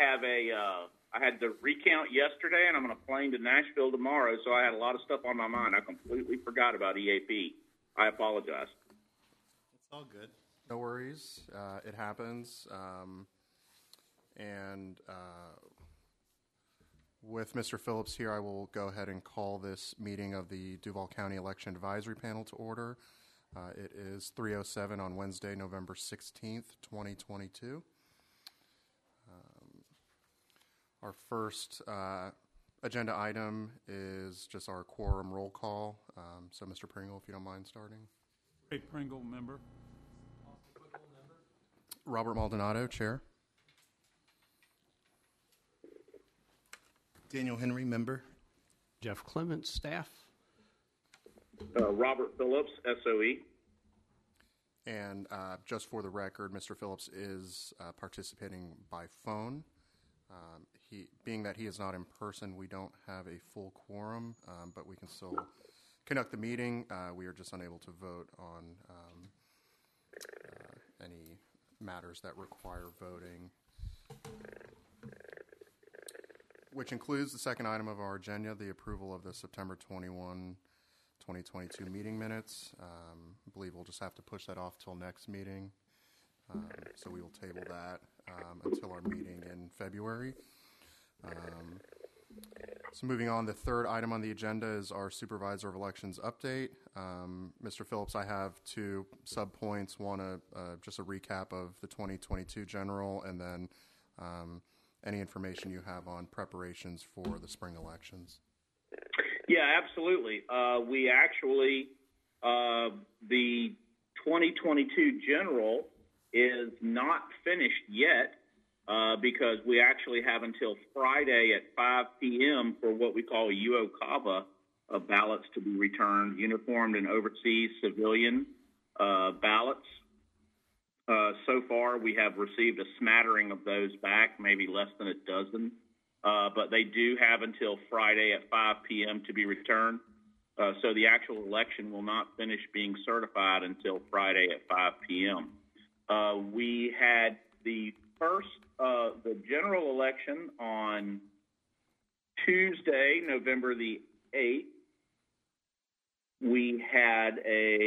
have I had the recount yesterday, and I'm on a plane to Nashville tomorrow, so I had a lot of stuff on my mind. I completely forgot about EAP. I apologize. It's all good. No worries. It happens. With Mr. Phillips here, I will go ahead and call this meeting of the Duval County Election Advisory Panel to order. It is 3:07 on Wednesday, November 16th, 2022. Our first agenda item is just our quorum roll call. So, Mr. Pringle, if you don't mind starting. Ray Pringle, member. Robert Maldonado, chair. Daniel Henry, member. Jeff Clements, staff. Robert Phillips, SOE. And just for the record, Mr. Phillips is participating by phone. Being that he is not in person, we don't have a full quorum, but we can still conduct the meeting. We are just unable to vote on any matters that require voting, which includes the second item of our agenda, the approval of the September 21, 2022 meeting minutes. I believe we'll just have to push that off till next meeting. So we will table that until our meeting in February. So moving on, the third item on the agenda is our Supervisor of Elections update. Mr. Phillips, I have two sub-points. One, just a recap of the 2022 general, and then any information you have on preparations for the spring elections. Yeah, absolutely. We actually, the 2022 general is not finished yet because we actually have until Friday at 5 p.m. for what we call UOCAVA ballots to be returned, uniformed and overseas civilian ballots. So far, we have received a smattering of those back, maybe less than a dozen, but they do have until Friday at 5 p.m. to be returned. So the actual election will not finish being certified until Friday at 5 p.m. We had the general election on Tuesday, November the 8th. We had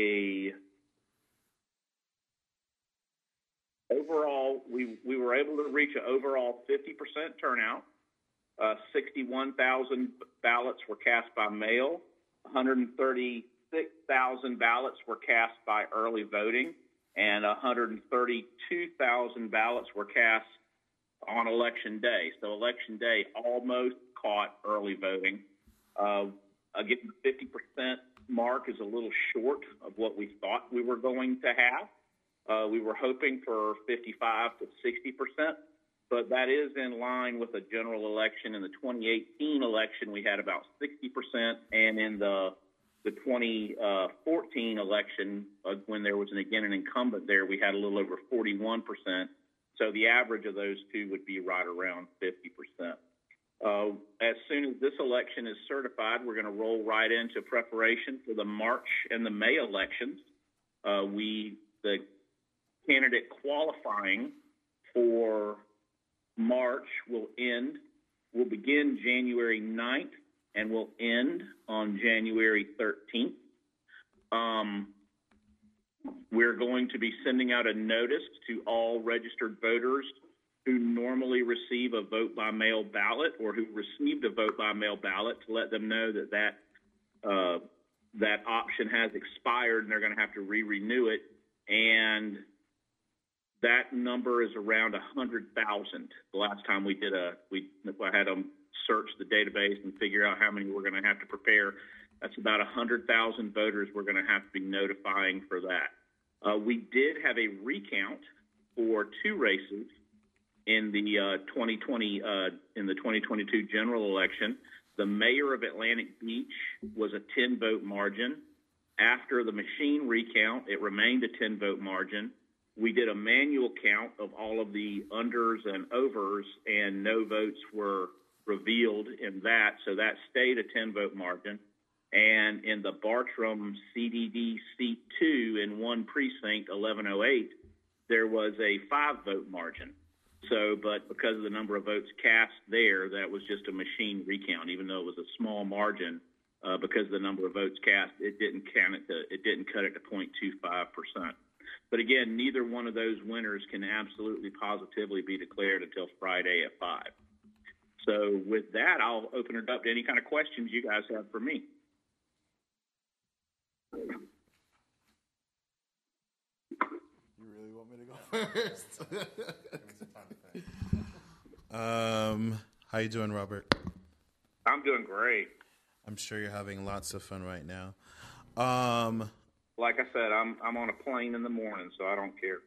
overall, we were able to reach an overall 50% turnout. 61,000 ballots were cast by mail. 136,000 ballots were cast by early voting, and 132,000 ballots were cast on Election Day. So Election Day almost caught early voting. Again, the 50% mark is a little short of what we thought we were going to have. We were hoping for 55 to 60%, but that is in line with a general election. In the 2018 election, we had about 60%, and in the 2014 election, when there was an incumbent there, we had a little over 41%. So the average of those two would be right around 50%. As soon as this election is certified, we're going to roll right into preparation for the March and the May elections. The candidate qualifying for March will begin January 9th and will end on January 13th. We're going to be sending out a notice to all registered voters who normally receive a vote-by-mail ballot or who received a vote-by-mail ballot to let them know that option has expired and they're going to have to re-renew it. And that number is around 100,000. The last time I had them search the database and figure out how many we're going to have to prepare. That's about 100,000 voters we're going to have to be notifying for that. We did have a recount for two races in the 2022 general election. The mayor of Atlantic Beach was a 10-vote margin. After the machine recount, it remained a 10-vote margin. We did a manual count of all of the unders and overs, and no votes were revealed in that, so that stayed a 10-vote margin. And in the Bartram CDD seat 2 in one precinct, 1108, there was a 5-vote margin. So, but because of the number of votes cast there, that was just a machine recount, even though it was a small margin. Because of the number of votes cast, it didn't cut it to 0.25%. But again, neither one of those winners can absolutely positively be declared until Friday at 5. So with that, I'll open it up to any kind of questions you guys have for me. You really want me to go first? How you doing, Robert? I'm doing great. I'm sure you're having lots of fun right now. Like I said, I'm on a plane in the morning, so I don't care.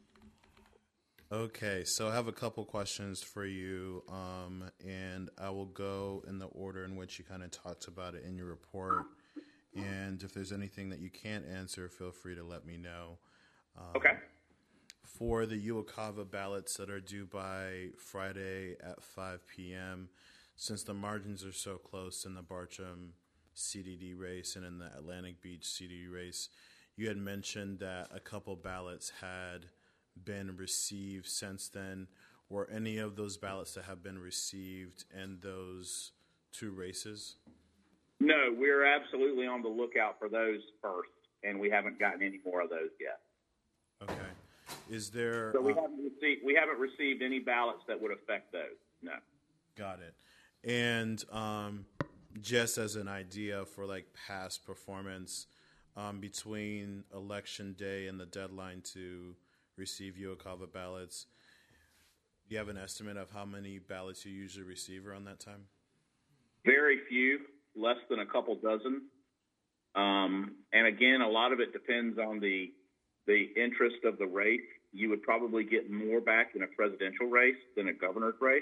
Okay, so I have a couple questions for you, and I will go in the order in which you kind of talked about it in your report. And if there's anything that you can't answer, feel free to let me know. Okay. For the Uokava ballots that are due by Friday at 5 p.m., since the margins are so close in the Bartram CDD race and in the Atlantic Beach CDD race, you had mentioned that a couple ballots had been received since then. Were any of those ballots that have been received in those two races? No, we're absolutely on the lookout for those first, and we haven't gotten any more of those yet. Okay. Is there? So we haven't received any ballots that would affect those. No. Got it. And just as an idea for like past performance, between Election Day and the deadline to receive Uokava ballots, do you have an estimate of how many ballots you usually receive around that time? Very few, less than a couple dozen. And again, a lot of it depends on the interest of the race. You would probably get more back in a presidential race than a governor's race.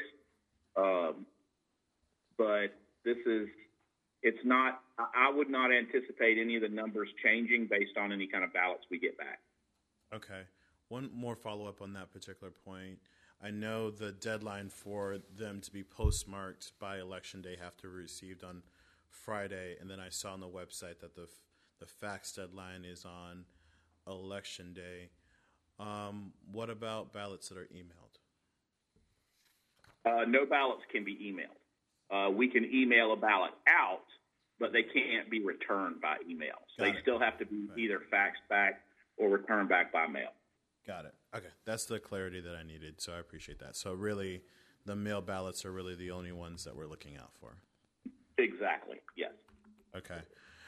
But it's not, I would not anticipate any of the numbers changing based on any kind of ballots we get back. Okay. One more follow-up on that particular point. I know the deadline for them to be postmarked by Election Day have to be received on Friday, and then I saw on the website that the fax deadline is on Election Day. What about ballots that are emailed? No ballots can be emailed. We can email a ballot out, but they can't be returned by email. So they still have to be either faxed back or returned back by mail. Got it. Okay. That's the clarity that I needed, so I appreciate that. So really, the mail ballots are really the only ones that we're looking out for. Exactly, yes. Okay.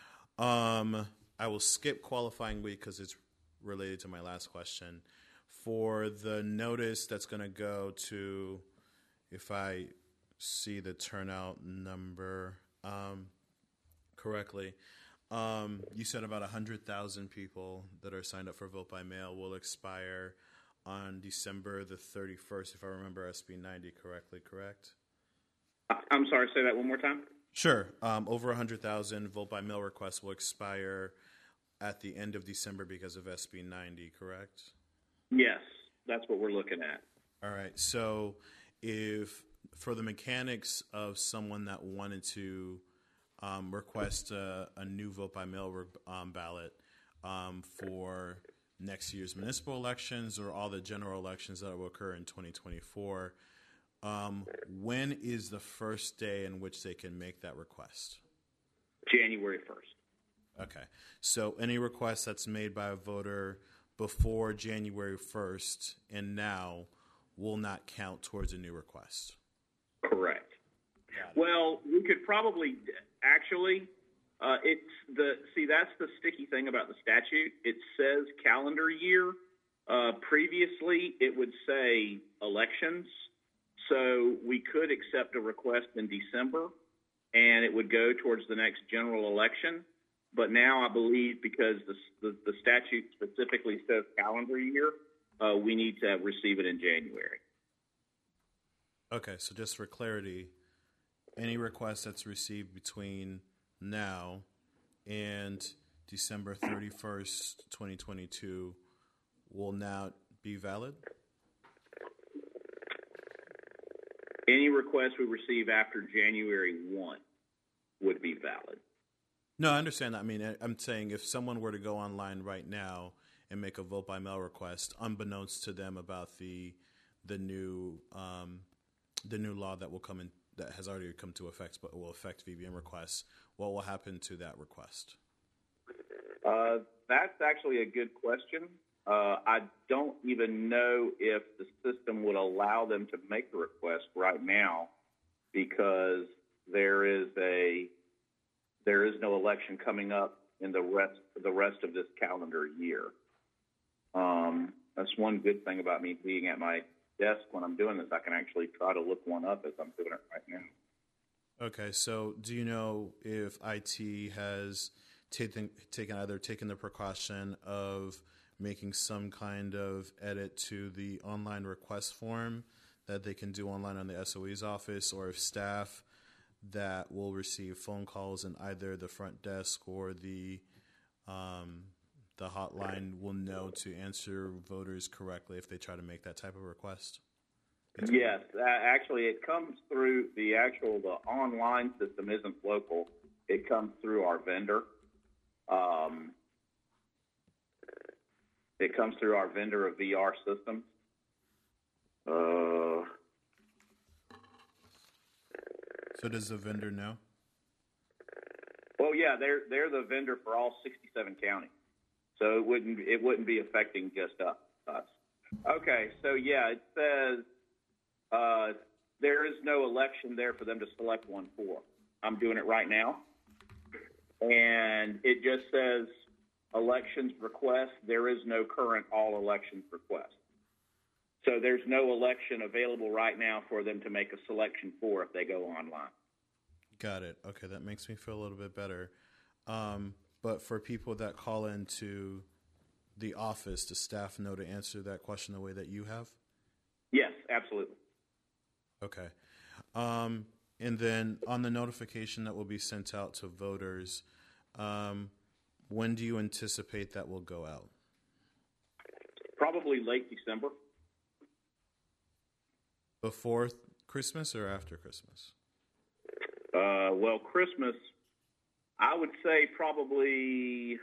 I will skip qualifying week because it's related to my last question. For the notice that's going to go to, if I see the turnout number correctly, you said about 100,000 people that are signed up for vote by mail will expire on December the 31st, if I remember SB 90 correctly, correct? I'm sorry, say that one more time? Sure. Over 100,000 vote by mail requests will expire at the end of December because of SB 90, correct? Yes, that's what we're looking at. All right. So if for the mechanics of someone that wanted to request a new vote by mail ballot for next year's municipal elections or all the general elections that will occur in 2024, when is the first day in which they can make that request? January 1st. Okay. So any request that's made by a voter before January 1st and now will not count towards a new request. Correct. Well, we could probably actually, that's the sticky thing about the statute. It says calendar year. Previously, it would say elections. So we could accept a request in December, and it would go towards the next general election. But now I believe because the statute specifically says calendar year, we need to receive it in January. Okay, so just for clarity, any request that's received between now and December 31st, 2022 will now be valid? Any request we receive after January 1 would be valid. No, I understand that. I mean, I'm saying if someone were to go online right now and make a vote by mail request, unbeknownst to them about the the new law that will come in, that has already come to effect, but will affect VBM requests, what will happen to that request? That's actually a good question. I don't even know if the system would allow them to make the request right now, because there is no election coming up in the rest of this calendar year. That's one good thing about me being at my desk when I'm doing this. I can actually try to look one up as I'm doing it right now. Okay, so do you know if IT has taken the precaution of making some kind of edit to the online request form that they can do online on the SOE's office, or if staff that will receive phone calls in either the front desk or the hotline will know to answer voters correctly if they try to make that type of request? Yes, actually, it comes through the online system isn't local. It comes through our vendor. It comes through our vendor of VR systems. So does the vendor know? Well, yeah, they're the vendor for all 67 counties, so it wouldn't be affecting just us. Okay, so yeah, it says there is no election there for them to select one for. I'm doing it right now, and it just says elections request. There is no current all elections request. So there's no election available right now for them to make a selection for if they go online. Got it. Okay, that makes me feel a little bit better. But for people that call into the office, does staff know to answer that question the way that you have? Yes, absolutely. Okay. And then on the notification that will be sent out to voters, when do you anticipate that will go out? Probably late December. Before Christmas or after Christmas? Well, Christmas, I would say probably.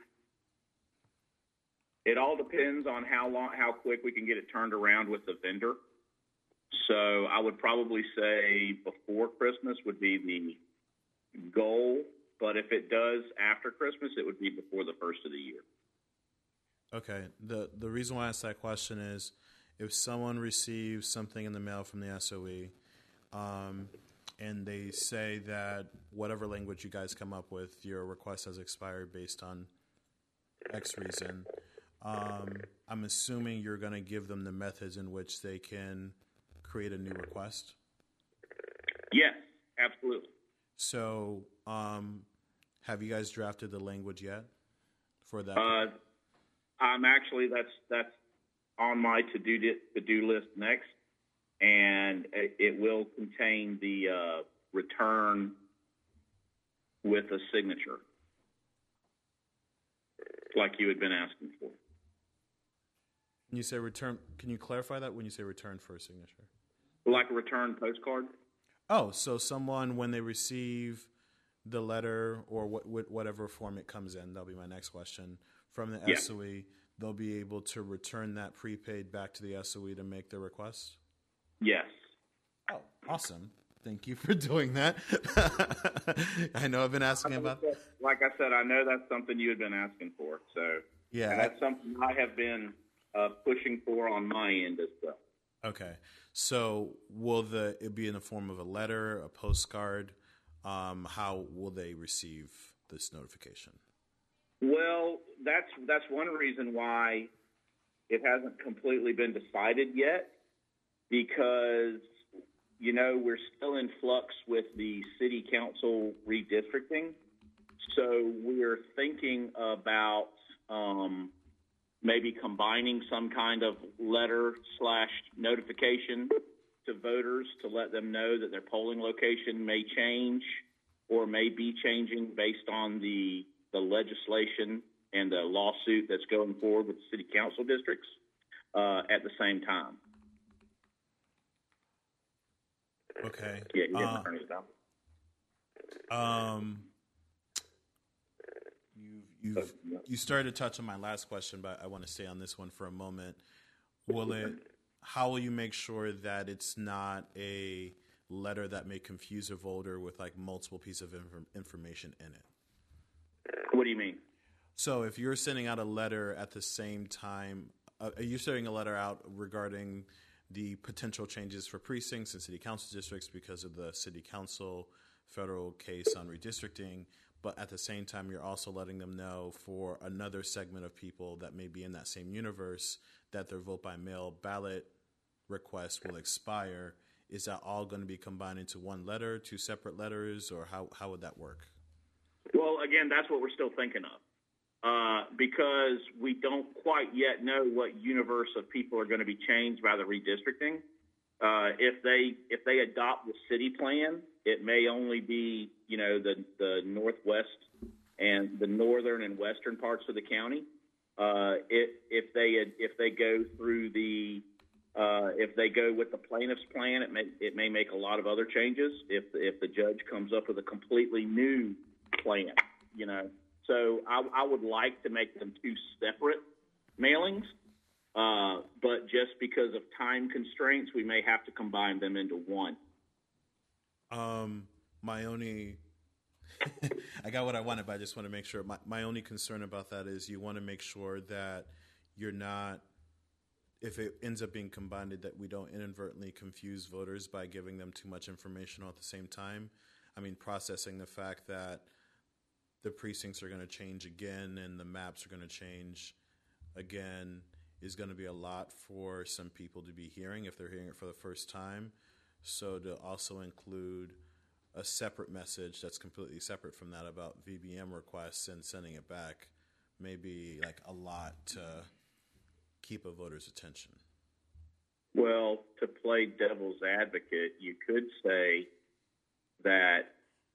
It all depends on how quick we can get it turned around with the vendor. So I would probably say before Christmas would be the goal, but if it does after Christmas, it would be before the first of the year. Okay. The reason why I asked that question is if someone receives something in the mail from the SOE, and they say that whatever language you guys come up with, your request has expired based on X reason, I'm assuming you're going to give them the methods in which they can create a new request? Yes, absolutely. So have you guys drafted the language yet for that? I'm actually, that's on my to-do list next. And it will contain the return with a signature, like you had been asking for. When you say return, can you clarify that when you say return for a signature? Like a return postcard? Oh, so someone, when they receive the letter or whatever form it comes in, that'll be my next question, from the SOE, they'll be able to return that prepaid back to the SOE to make their request? Yes. Oh, awesome. Thank you for doing that. I know I've been asking about that. Like I said, I know that's something you had been asking for. So yeah, and that's something I have been pushing for on my end as well. Okay. So will it be in the form of a letter, a postcard? How will they receive this notification? Well, that's one reason why it hasn't completely been decided yet, because, we're still in flux with the city council redistricting. So we're thinking about maybe combining some kind of letter/notification to voters to let them know that their polling location may change or may be changing based on the legislation and the lawsuit that's going forward with the city council districts at the same time. Okay. Yeah, you started to touch on my last question, but I want to stay on this one for a moment. Will it how will you make sure that it's not a letter that may confuse a voter with like multiple pieces of information in it? What do you mean? So if you're sending out a letter at the same time, are you sending a letter out regarding the potential changes for precincts and city council districts because of the city council federal case on redistricting, but at the same time you're also letting them know for another segment of people that may be in that same universe that their vote by mail ballot request will expire? Is that all going to be combined into one letter, two separate letters, or how would that work? Well, again, that's what we're still thinking of. Because we don't quite yet know what universe of people are going to be changed by the redistricting. If they adopt the city plan, it may only be the northwest and the northern and western parts of the county. If they go through if they go with the plaintiff's plan, it may make a lot of other changes. If the judge comes up with a completely new plan, So I would like to make them two separate mailings, but just because of time constraints, we may have to combine them into one. My only, I got what I wanted, but I just want to make sure. My only concern about that is you want to make sure that you're not, if it ends up being combined, that we don't inadvertently confuse voters by giving them too much information all at the same time. I mean, processing the fact that the precincts are going to change again and the maps are going to change again is going to be a lot for some people to be hearing if they're hearing it for the first time. So to also include a separate message that's completely separate from that about VBM requests and sending it back may be like a lot to keep a voter's attention. Well, to play devil's advocate, you could say that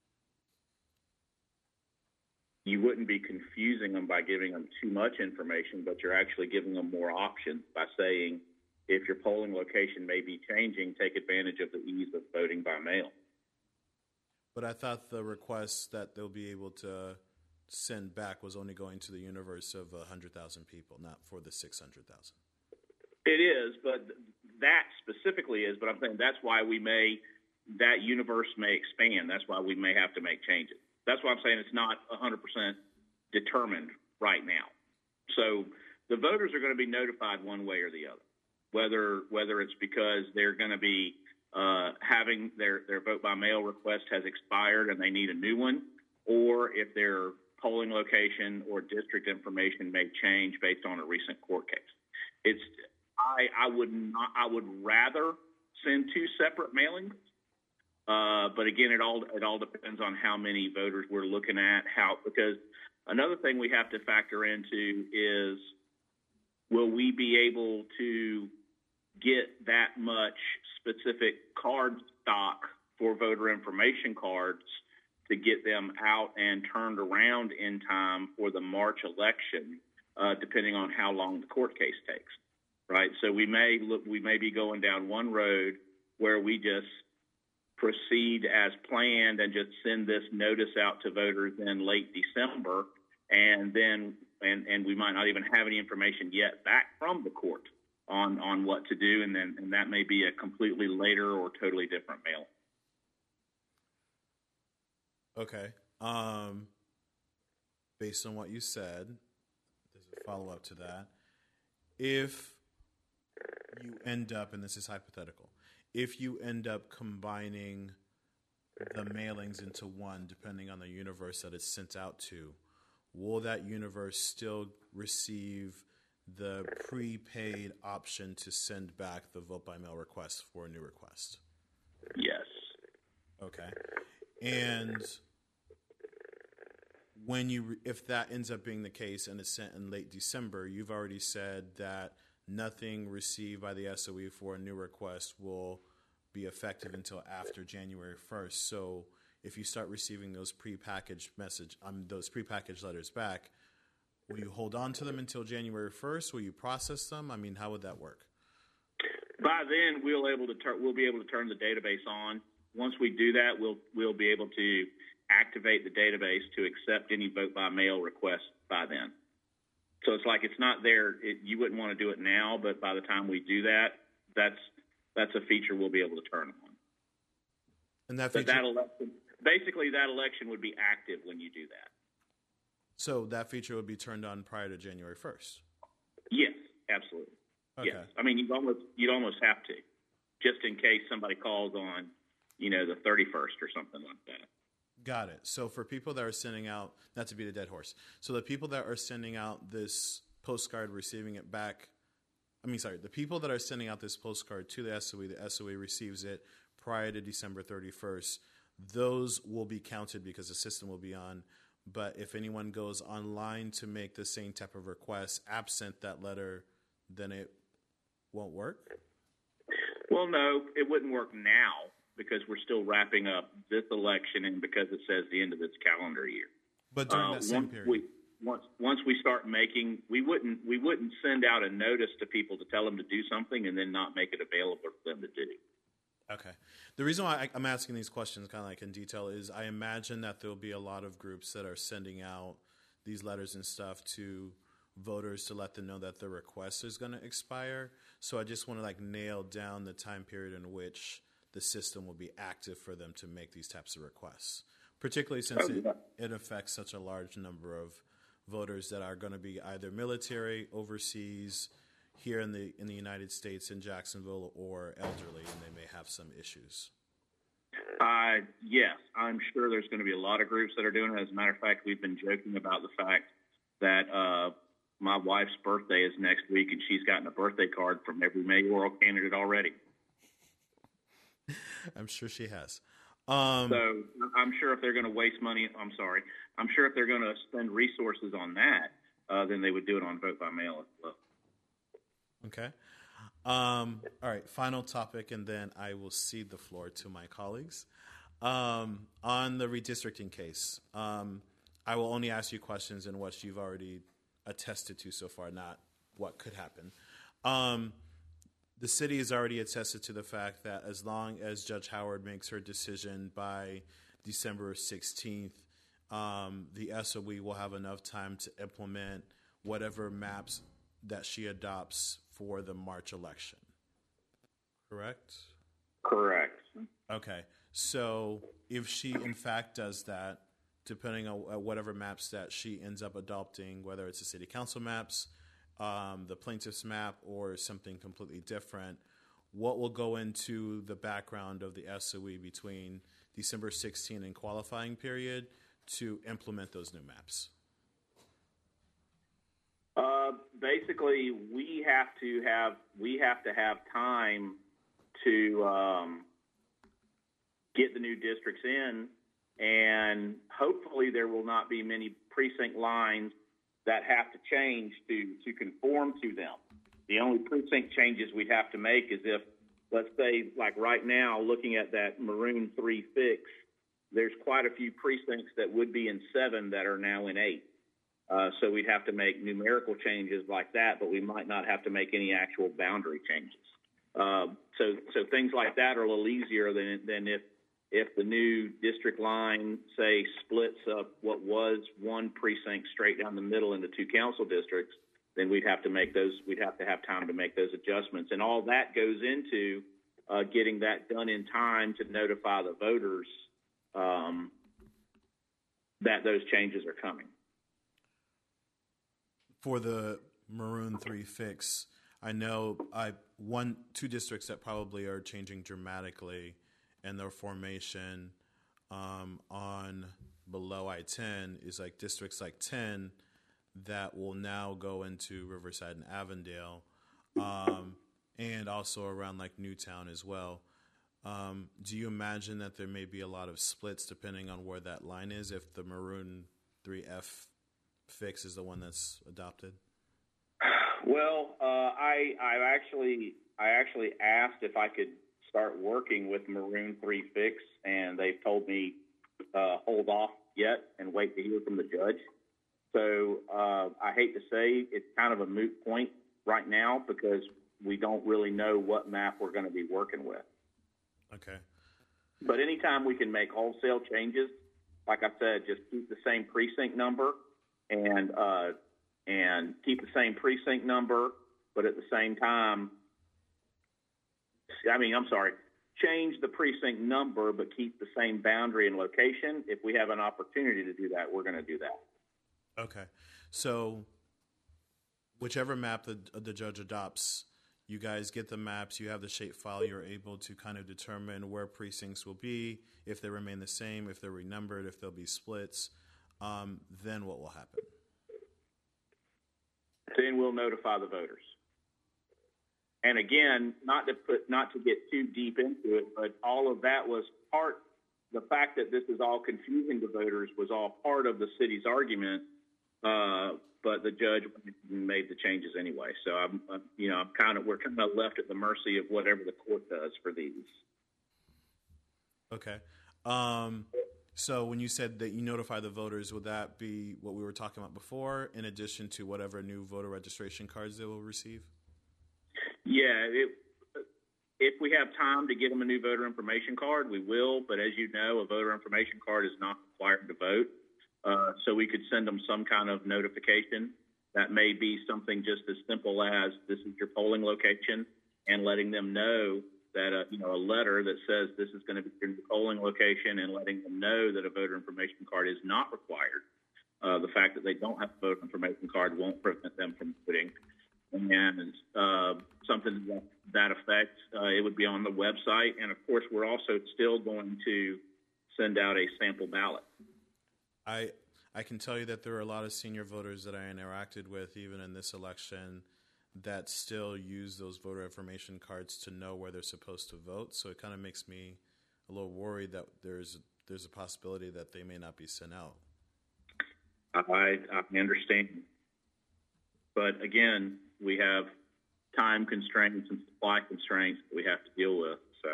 you wouldn't be confusing them by giving them too much information, but you're actually giving them more options by saying, if your polling location may be changing, take advantage of the ease of voting by mail. But I thought the request that they'll be able to send back was only going to the universe of 100,000 people, not for the 600,000. It is, but that specifically is, but I'm saying that's why that universe may expand. That's why we may have to make changes. That's why I'm saying it's not 100% determined right now. So the voters are going to be notified one way or the other, whether it's because they're going to be having their vote by mail request has expired and they need a new one, or if their polling location or district information may change based on a recent court case. I would rather send two separate mailings. But again, it all depends on how many voters we're looking at. Because another thing we have to factor into is, will we be able to get that much specific card stock for voter information cards to get them out and turned around in time for the March election, depending on how long the court case takes, right? So we may be going down one road where we just proceed as planned and just send this notice out to voters in late December, and we might not even have any information yet back from the court on what to do, and that may be a completely later or totally different mail. Okay. Based on what you said, there's a follow-up to that. If you end up, and this is hypothetical, if you end up combining the mailings into one, depending on the universe that it's sent out to, will that universe still receive the prepaid option to send back the vote by mail request for a new request? Yes. Okay. And if that ends up being the case and it's sent in late December, you've already said that nothing received by the SOE for a new request will be effective until after January 1st. So if you start receiving those prepackaged letters back, will you hold on to them until January 1st? Will you process them? I mean, how would that work? By then, we'll be able to turn the database on. Once we do that, we'll be able to activate the database to accept any vote by mail requests by then. So it's like it's not there. You wouldn't want to do it now, but by the time we do that, that's a feature we'll be able to turn on. And that But feature, that election would be active when you do that. so that feature would be turned on prior to January 1st. Yes, absolutely. Okay. Yes, I mean you'd almost have to, just in case somebody calls on, the 31st or something like that. Got it. So for people that are sending out, not to beat a dead horse, so the people that are sending out this postcard, receiving it back, the people that are sending out this postcard to the SOE receives it prior to December 31st, those will be counted because the system will be on. But if anyone goes online to make the same type of request absent that letter, then it won't work? Well, no, it wouldn't work now because we're still wrapping up this election and because it says the end of this calendar year. But during that same period. Once we start making, we wouldn't send out a notice to people to tell them to do something and then not make it available for them to do. Okay. The reason why I'm asking these questions kind of like in detail is I imagine that there'll be a lot of groups that are sending out these letters and stuff to voters to let them know that their request is going to expire. So I just want to nail down the time period in which the system will be active for them to make these types of requests, particularly since it affects such a large number of voters that are going to be either military, overseas, here in the United States in Jacksonville, or elderly, and they may have some issues. Yes, I'm sure there's going to be a lot of groups that are doing it. As a matter of fact, we've been joking about the fact that my wife's birthday is next week, and she's gotten a birthday card from every mayoral candidate already. I'm sure she has. So I'm sure if they're going to waste money, I'm sure if they're going to spend resources on that, then they would do it on vote by mail as well. Okay. All right. Final topic, and then I will cede the floor to my colleagues. On the redistricting case, I will only ask you questions in what you've already attested to so far, not what could happen. The city has already attested to the fact that as long as Judge Howard makes her decision by December 16th, the SOE will have enough time to implement whatever maps that she adopts for the March election. Correct? Correct. Okay. So if she in fact does that, depending on whatever maps that she ends up adopting, whether it's the city council maps, the plaintiff's map, or something completely different, what will go into the background of the SOE between December 16 and qualifying period to implement those new maps? Basically, we have to have time to get the new districts in, and hopefully there will not be many precinct lines that have to change to conform to them. The only precinct changes we'd have to make is if, let's say, like right now, looking at that Maroon 3 fix, there's quite a few precincts that would be in 7 that are now in 8. So we'd have to make numerical changes like that, but we might not have to make any actual boundary changes. So things like that are a little easier than if the new district line, say, splits up what was one precinct straight down the middle into 2 council districts, then we'd have to have time to make those adjustments. And all that goes into getting that done in time to notify the voters that those changes are coming. For the Maroon 3 fix, I know 2 districts that probably are changing dramatically in their formation on below I-10 is like districts like 10 that will now go into Riverside and Avondale, and also around like Newtown as well. Do you imagine that there may be a lot of splits depending on where that line is if the Maroon 3F fix is the one that's adopted? Well, I actually asked if I could start working with Maroon 3 fix, and they've told me hold off yet and wait to hear from the judge. So I hate to say it's kind of a moot point right now because we don't really know what map we're going to be working with. Okay. But anytime we can make wholesale changes, like I said, just keep the same precinct number and keep the same precinct number, but at the same time change the precinct number but keep the same boundary and location. If we have an opportunity to do that, we're going to do that. Okay. So whichever map the judge adopts, you guys get the maps, you have the shapefile, you're able to kind of determine where precincts will be, if they remain the same, if they're renumbered, if there'll be splits. Then what will happen? Then we'll notify the voters. And again, not to get too deep into it, but all of that was the fact that this is all confusing to voters was all part of the city's argument, but the judge made the changes anyway. So we're kind of left at the mercy of whatever the court does for these. Okay. So when you said that you notify the voters, would that be what we were talking about before, in addition to whatever new voter registration cards they will receive? Yeah, if we have time to get them a new voter information card, we will. But as you know, a voter information card is not required to vote. So we could send them some kind of notification. That may be something just as simple as this is your polling location, and letting them know that a letter that says this is going to be your polling location, and letting them know that a voter information card is not required. The fact that they don't have a voter information card won't prevent them from voting. And something to that effect, it would be on the website. And, of course, we're also still going to send out a sample ballot. I can tell you that there are a lot of senior voters that I interacted with, even in this election, that still use those voter information cards to know where they're supposed to vote. So it kind of makes me a little worried that there's a possibility that they may not be sent out. I understand. But, again, we have time constraints and supply constraints that we have to deal with. So,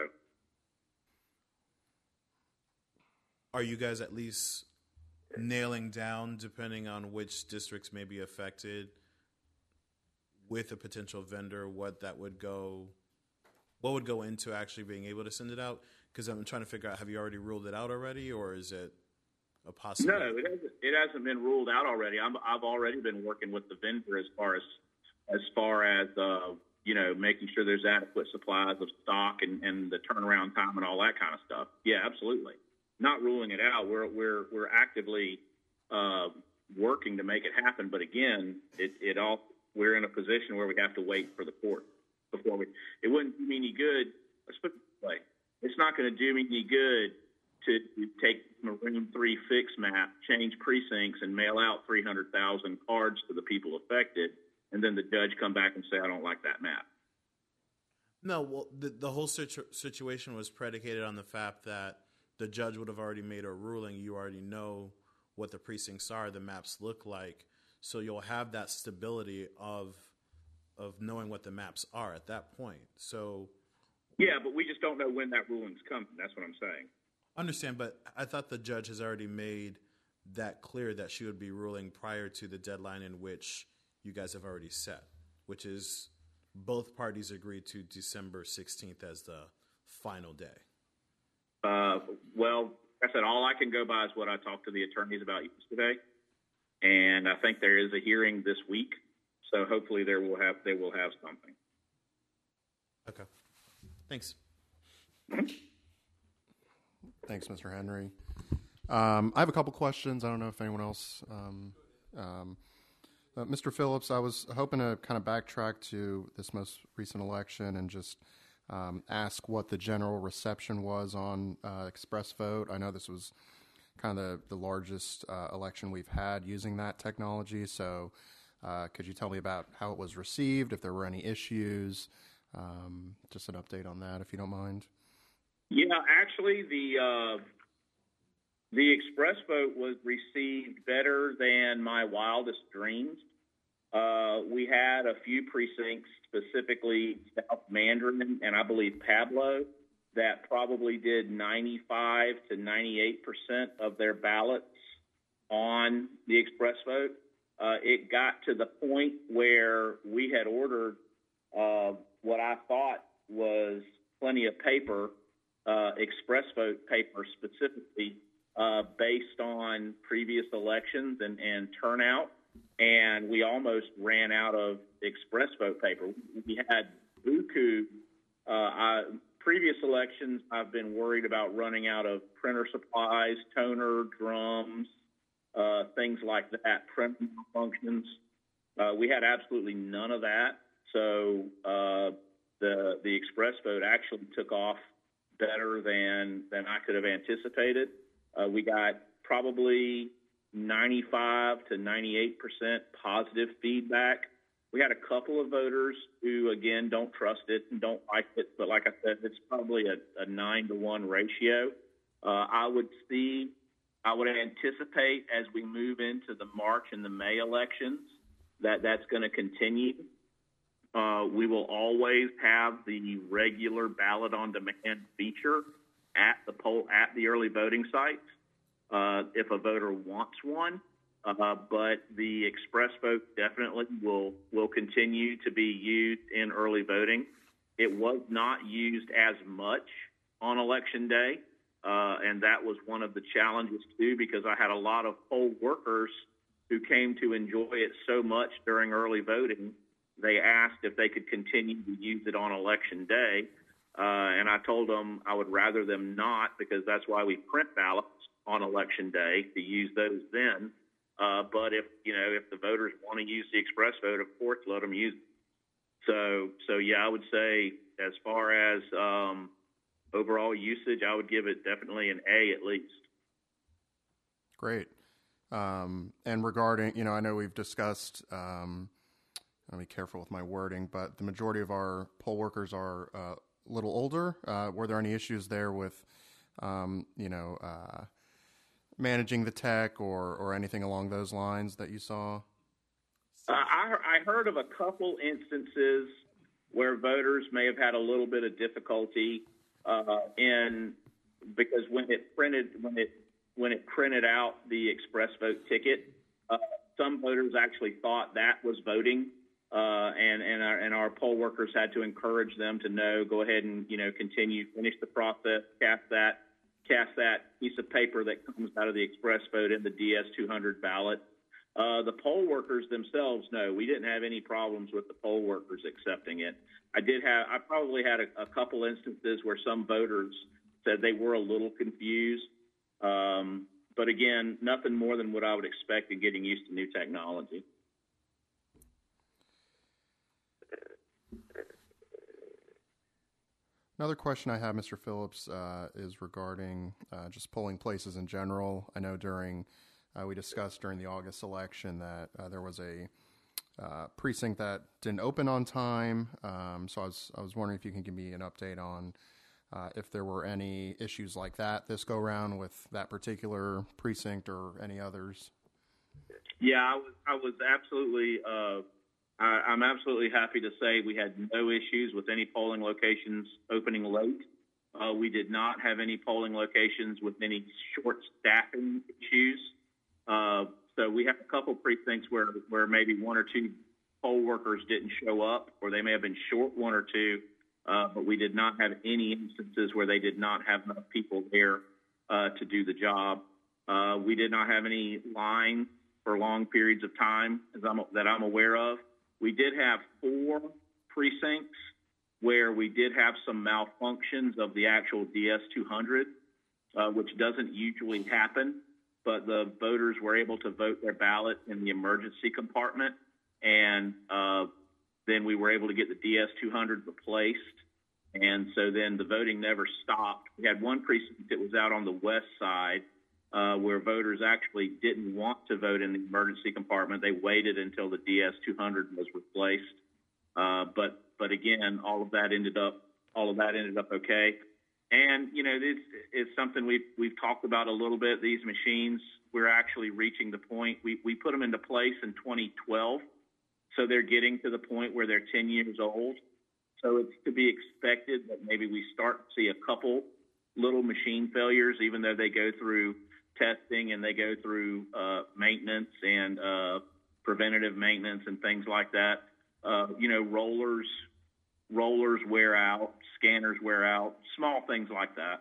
are you guys at least nailing down, depending on which districts may be affected, with a potential vendor, what would go into actually being able to send it out? Because I'm trying to figure out, have you already ruled it out already, or is it a possibility? No, it hasn't been ruled out already. I've already been working with the vendor as far as making sure there's adequate supplies of stock and the turnaround time and all that kind of stuff. Yeah, absolutely. Not ruling it out. We're actively working to make it happen. But again, we're in a position where we have to wait for the court before it wouldn't do me any good. Let's put it this way. It's not going to do me any good to take Maroon 3 fix map, change precincts, and mail out 300,000 cards to the people affected, and then the judge come back and say, I don't like that map. No, well, the whole situation was predicated on the fact that the judge would have already made a ruling. You already know what the precincts are, the maps look like, so you'll have that stability of knowing what the maps are at that point. So, yeah, but we just don't know when that ruling's coming. That's what I'm saying. Understand, but I thought the judge has already made that clear that she would be ruling prior to the deadline in which you guys have already set, which is both parties agreed to December 16th as the final day. Well, like I said, all I can go by is what I talked to the attorneys about yesterday, and I think there is a hearing this week, so hopefully they will have something. Okay. Thanks. Thanks, Mr. Henry. I have a couple questions. I don't know if anyone else. Mr. Phillips, I was hoping to kind of backtrack to this most recent election and just ask what the general reception was on express vote. I know this was kind of the largest election we've had using that technology. So could you tell me about how it was received, if there were any issues, just an update on that, if you don't mind? Yeah, actually, the express vote was received better than my wildest dreams. We had a few precincts, specifically South Mandarin and I believe Pablo, that probably did 95 to 98% of their ballots on the express vote. It got to the point where we had ordered what I thought was plenty of paper, express vote paper specifically, based on previous elections and turnout, and we almost ran out of express vote paper. We had buku Previous elections, I've been worried about running out of printer supplies, toner, drums, things like that, printer functions. We had absolutely none of that. So the express vote actually took off better than I could have anticipated. We got probably 95 to 98% positive feedback. We had a couple of voters who, again, don't trust it and don't like it. But like I said, it's probably a 9-to-1 ratio. I would anticipate as we move into the March and the May elections that's going to continue. We will always have the regular ballot on demand feature at the early voting sites if a voter wants one. But the express vote definitely will continue to be used in early voting. It was not used as much on Election Day, and that was one of the challenges too, because I had a lot of poll workers who came to enjoy it so much during early voting. They asked if they could continue to use it on Election Day, and I told them I would rather them not, because that's why we print ballots on Election Day, to use those then. But if the voters want to use the express vote, of course, let them use it. So yeah, I would say as far as overall usage, I would give it definitely an A at least. Great. And regarding, I know we've discussed, I'll be careful with my wording, but the majority of our poll workers are a little older. Were there any issues there with, managing the tech or anything along those lines that you saw? I heard of a couple instances where voters may have had a little bit of difficulty because when it printed out the express vote ticket, some voters actually thought that was voting, and our poll workers had to encourage them to go ahead and continue, finish the process, cast that piece of paper that comes out of the express vote in the DS-200 ballot. The poll workers themselves, no, we didn't have any problems with the poll workers accepting it. I probably had a couple instances where some voters said they were a little confused. But again, nothing more than what I would expect in getting used to new technology. Another question I have, Mr. Phillips, is regarding just polling places in general. I know we discussed during the August election that there was a precinct that didn't open on time. So I was wondering if you can give me an update on if there were any issues like that this go round with that particular precinct or any others. Yeah, I was absolutely. I'm absolutely happy to say we had no issues with any polling locations opening late. We did not have any polling locations with any short staffing issues. So we have a couple precincts where maybe one or two poll workers didn't show up, or they may have been short one or two, but we did not have any instances where they did not have enough people there to do the job. We did not have any line for long periods of time that I'm aware of. We did have 4 precincts where we did have some malfunctions of the actual DS-200, which doesn't usually happen, but the voters were able to vote their ballot in the emergency compartment, and then we were able to get the DS-200 replaced, and so then the voting never stopped. We had one precinct that was out on the west side where voters actually didn't want to vote in the emergency compartment. They waited until the DS-200 was replaced. But again, all of that ended up okay. And it's something we've talked about a little bit. These machines, we're actually reaching the point. We put them into place in 2012, so they're getting to the point where they're 10 years old. So it's to be expected that maybe we start to see a couple little machine failures, even though they go through testing and they go through maintenance and preventative maintenance and things like that. Rollers wear out, scanners wear out, small things like that.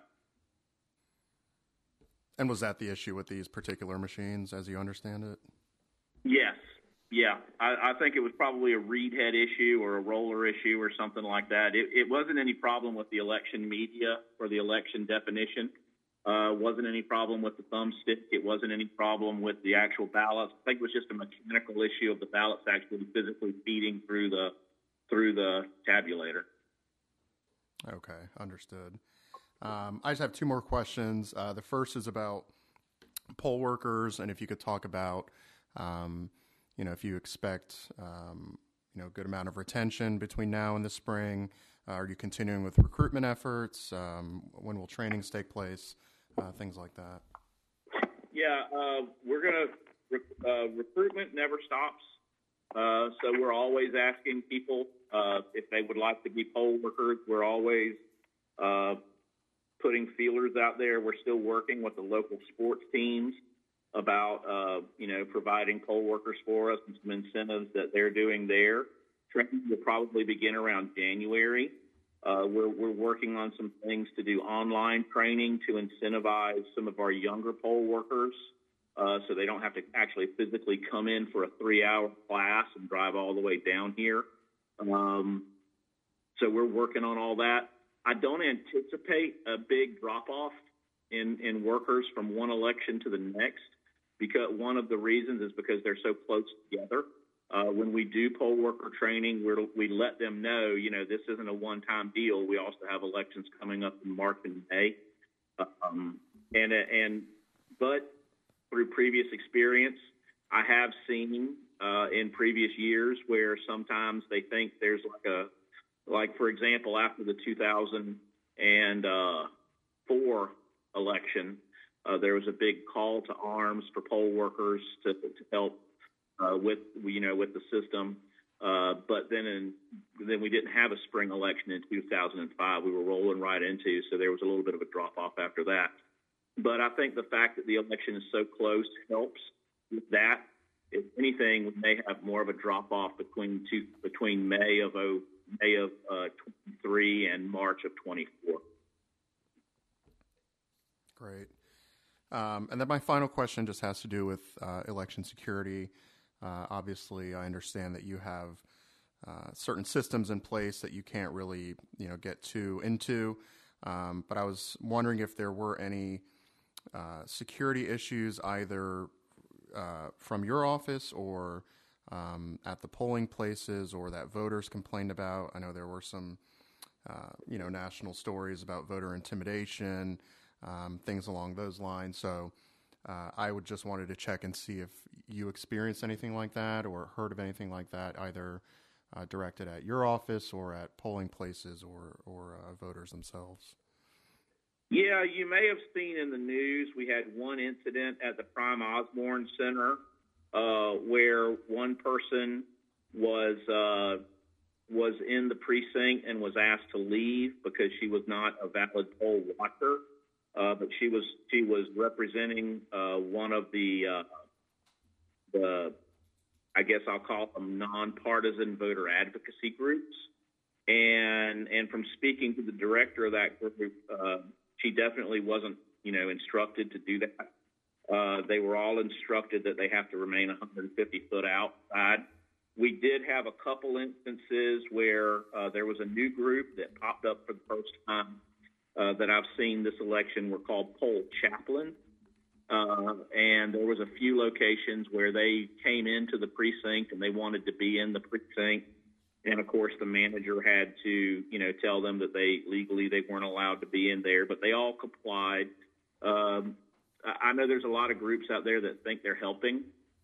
And was that the issue with these particular machines, as you understand it? Yes. Yeah, I think it was probably a read head issue or a roller issue or something like that. It wasn't any problem with the election media or the election definition. Wasn't any problem with the thumbstick. It wasn't any problem with the actual ballots. I think it was just a mechanical issue of the ballots actually physically feeding through the tabulator. Okay, understood. I just have two more questions. The first is about poll workers, and if you could talk about, if you expect, a good amount of retention between now and the spring. Are you continuing with recruitment efforts? When will trainings take place? Things like that. Yeah, we're going to, recruitment never stops. So we're always asking people if they would like to be poll workers. We're always putting feelers out there. We're still working with the local sports teams about, providing poll workers for us and some incentives that they're doing there. Training will probably begin around January. We're working on some things to do online training to incentivize some of our younger poll workers so they don't have to actually physically come in for a 3-hour class and drive all the way down here. So we're working on all that. I don't anticipate a big drop-off in workers from one election to the next, because one of the reasons is because they're so close together. When we do poll worker training, we let them know, this isn't a one-time deal. We also have elections coming up in March and May. But through previous experience, I have seen in previous years where sometimes they think there's like for example, after the 2004 election, there was a big call to arms for poll workers to help with the system. But then we didn't have a spring election in 2005. We were rolling right into, so there was a little bit of a drop off after that. But I think the fact that the election is so close helps with that. If anything, we may have more of a drop off between May of 23 and March of 24. Great. And then my final question just has to do with election security. Obviously, I understand that you have certain systems in place that you can't really, get into. But I was wondering if there were any security issues either from your office or at the polling places or that voters complained about. I know there were some, national stories about voter intimidation, things along those lines. So I would just wanted to check and see if you experienced anything like that or heard of anything like that, either directed at your office or at polling places or voters themselves. Yeah, you may have seen in the news we had one incident at the Prime Osborne Center where one person was in the precinct and was asked to leave because she was not a valid poll watcher. But she was representing one of the I guess I'll call them nonpartisan voter advocacy groups, and from speaking to the director of that group, she definitely wasn't instructed to do that. They were all instructed that they have to remain 150 foot outside. We did have a couple instances where there was a new group that popped up for the first time that I've seen this election were called poll chaplains. And there was a few locations where they came into the precinct and they wanted to be in the precinct. And of course the manager had to, tell them that they weren't allowed to be in there, but they all complied. I know there's a lot of groups out there that think they're helping.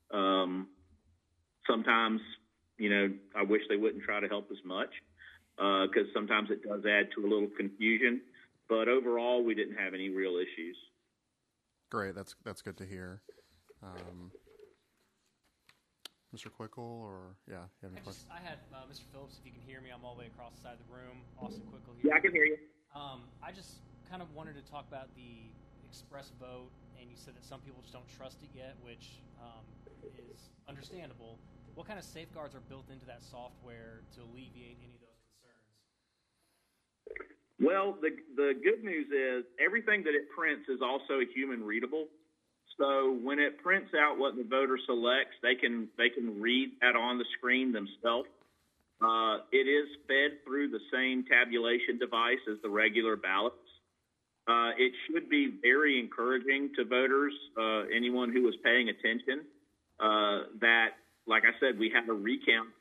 Sometimes, I wish they wouldn't try to help as much, because sometimes it does add to a little confusion. But overall, we didn't have any real issues. Great, that's good to hear. Mr. Quickle, or you have any questions? I had Mr. Phillips. If you can hear me, I'm all the way across the side of the room. Austin Quickle here. Yeah, I can hear you. I just kind of wanted to talk about the express vote, and you said that some people just don't trust it yet, which is understandable. What kind of safeguards are built into that software to alleviate any of those concerns? Well, the good news is everything that it prints is also human readable. So when it prints out what the voter selects, they can read that on the screen themselves. It is fed through the same tabulation device as the regular ballots. It should be very encouraging to voters, anyone who was paying attention, that, like I said, we had a recount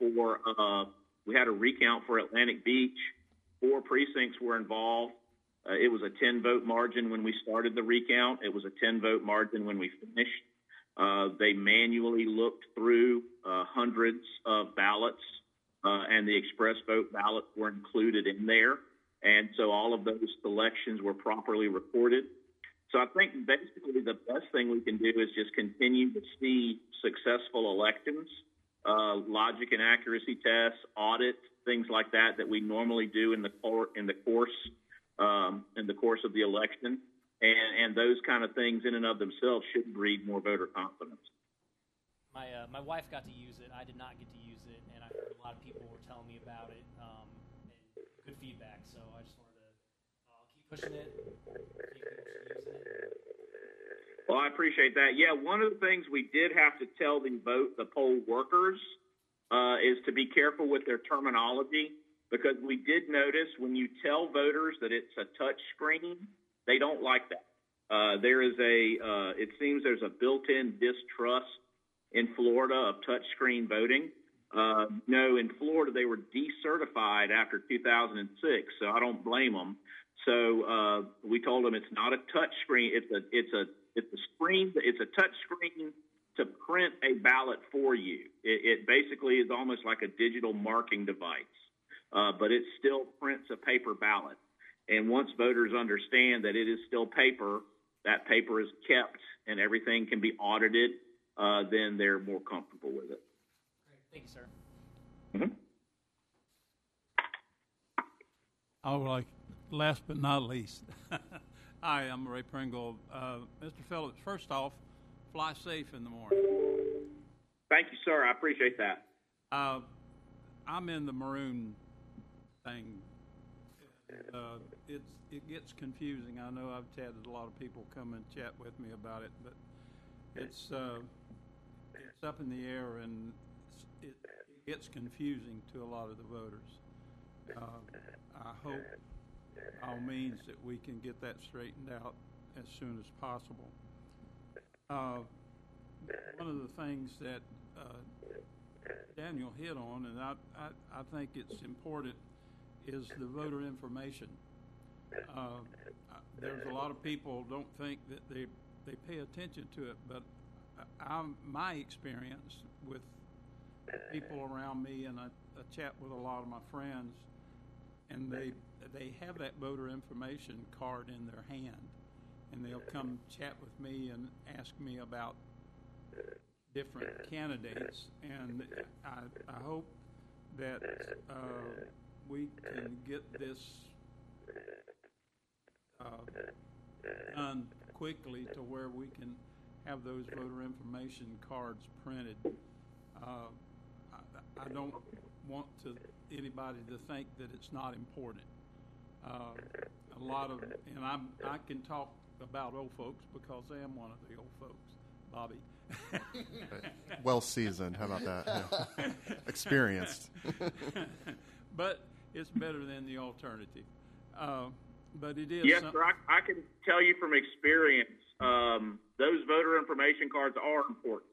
for Atlantic Beach. 4 precincts were involved. It was a 10-vote margin when we started the recount. It was a 10-vote margin when we finished. They manually looked through hundreds of ballots, and the express vote ballots were included in there. And so all of those selections were properly recorded. So I think basically the best thing we can do is just continue to see successful elections, logic and accuracy tests, audits, things like that we normally do in the course of the election, and those kind of things in and of themselves should breed more voter confidence. My wife got to use it. I did not get to use it, and I heard a lot of people were telling me about it. And good feedback. So I just wanted to keep pushing it. Keep using it. Well, I appreciate that. Yeah, one of the things we did have to tell the poll workers is to be careful with their terminology, because we did notice when you tell voters that it's a touch screen, they don't like that. It seems there's a built-in distrust in Florida of touchscreen voting. No, in Florida they were decertified after 2006, so I don't blame them. So we told them it's not a touch screen; it's a screen. It's a touch screen to print a ballot for you. It basically is almost like a digital marking device, but it still prints a paper ballot. And once voters understand that it is still paper, that paper is kept, and everything can be audited, then they're more comfortable with it. Great. Thank you, sir. Mm-hmm. I would like, last but not least, hi, I'm Ray Pringle. Mr. Phillips, first off, fly safe in the morning. Thank you, sir. I appreciate that. I'm in the maroon thing. It gets confusing. I know I've had a lot of people come and chat with me about it, but it's up in the air, and it gets confusing to a lot of the voters. I hope, by all means, that we can get that straightened out as soon as possible. One of the things that Daniel hit on, and I think it's important, is the voter information. There's a lot of people don't think that they pay attention to it, but my experience with people around me, and I chat with a lot of my friends, and they have that voter information card in their hand, and they'll come chat with me and ask me about different candidates, and I hope that we can get this done quickly to where we can have those voter information cards printed. I don't want anybody to think that it's not important. A lot of, and I can talk about old folks because I am one of the old folks, Bobby. Well seasoned. How about that? Yeah. Experienced. But it's better than the alternative. But it is. Yes, sir. I can tell you from experience, those voter information cards are important.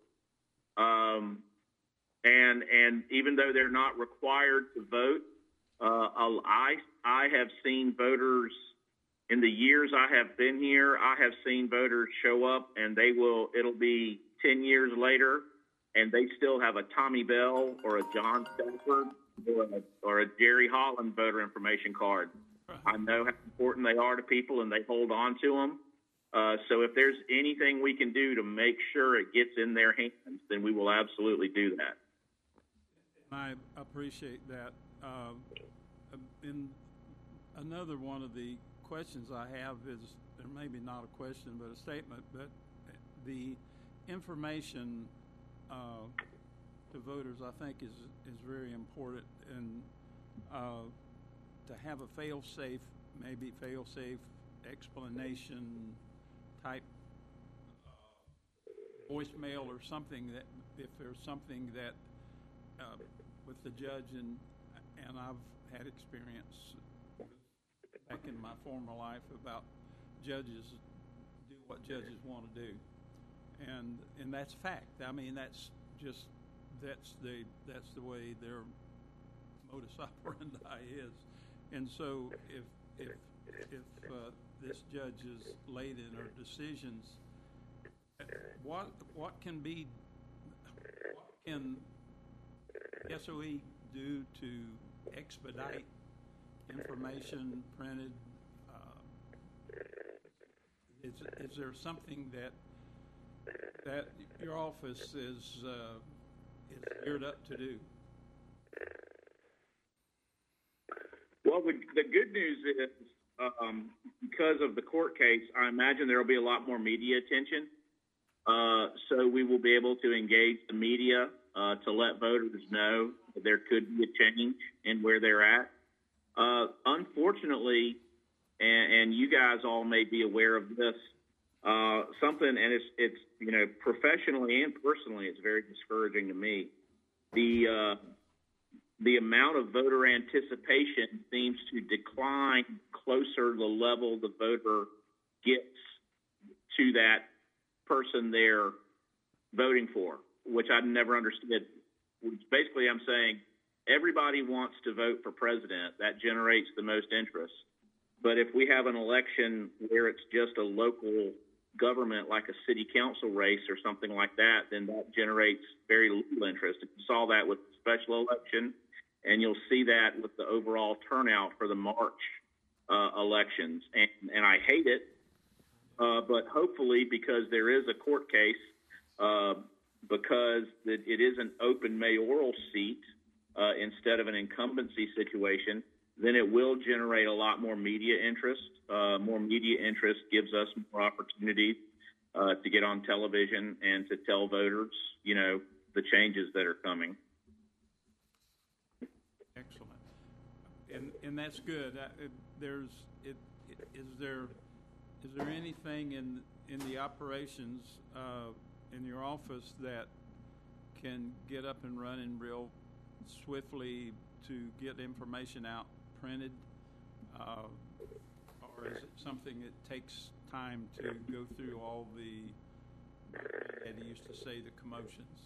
And even though they're not required to vote, I have seen voters in the years I have been here. I have seen voters show up, and it'll be 10 years later, and they still have a Tommy Bell or a John Stafford or a Jerry Holland voter information card. I know how important they are to people, and they hold on to them. So if there's anything we can do to make sure it gets in their hands, then we will absolutely do that. I appreciate that. In another one of the questions I have is, or maybe not a question but a statement, but the information to voters, I think, is very important, and to have a fail-safe explanation type voicemail or something that if there's something that with the judge and I've had experience back in my former life about judges do what judges want to do, and that's fact. I mean, that's the way their modus operandi is, and so if this judge is late in her decisions, what can SOE do to expedite information printed? Is there something that your office is geared up to do? Well, the good news is because of the court case, I imagine there will be a lot more media attention. So we will be able to engage the media to let voters know that there could be a change in where they're at. Unfortunately, and you guys all may be aware of this, something, and it's professionally and personally, it's very discouraging to me. The amount of voter anticipation seems to decline closer the level the voter gets to that person they're voting for, which I never understood. Basically, I'm saying everybody wants to vote for president. That generates the most interest. But if we have an election where it's just a local government, like a city council race or something like that, then that generates very little interest. You saw that with the special election, and you'll see that with the overall turnout for the March elections. And I hate it, but hopefully, because there is a court case, because it is an open mayoral seat instead of an incumbency situation, then it will generate a lot more media interest. More media interest gives us more opportunities to get on television and to tell voters, the changes that are coming. Excellent, and that's good. Is there anything in the operations in your office that can get up and running real swiftly to get information out printed, or is it something that takes time to go through all the, and he used to say, the commotions?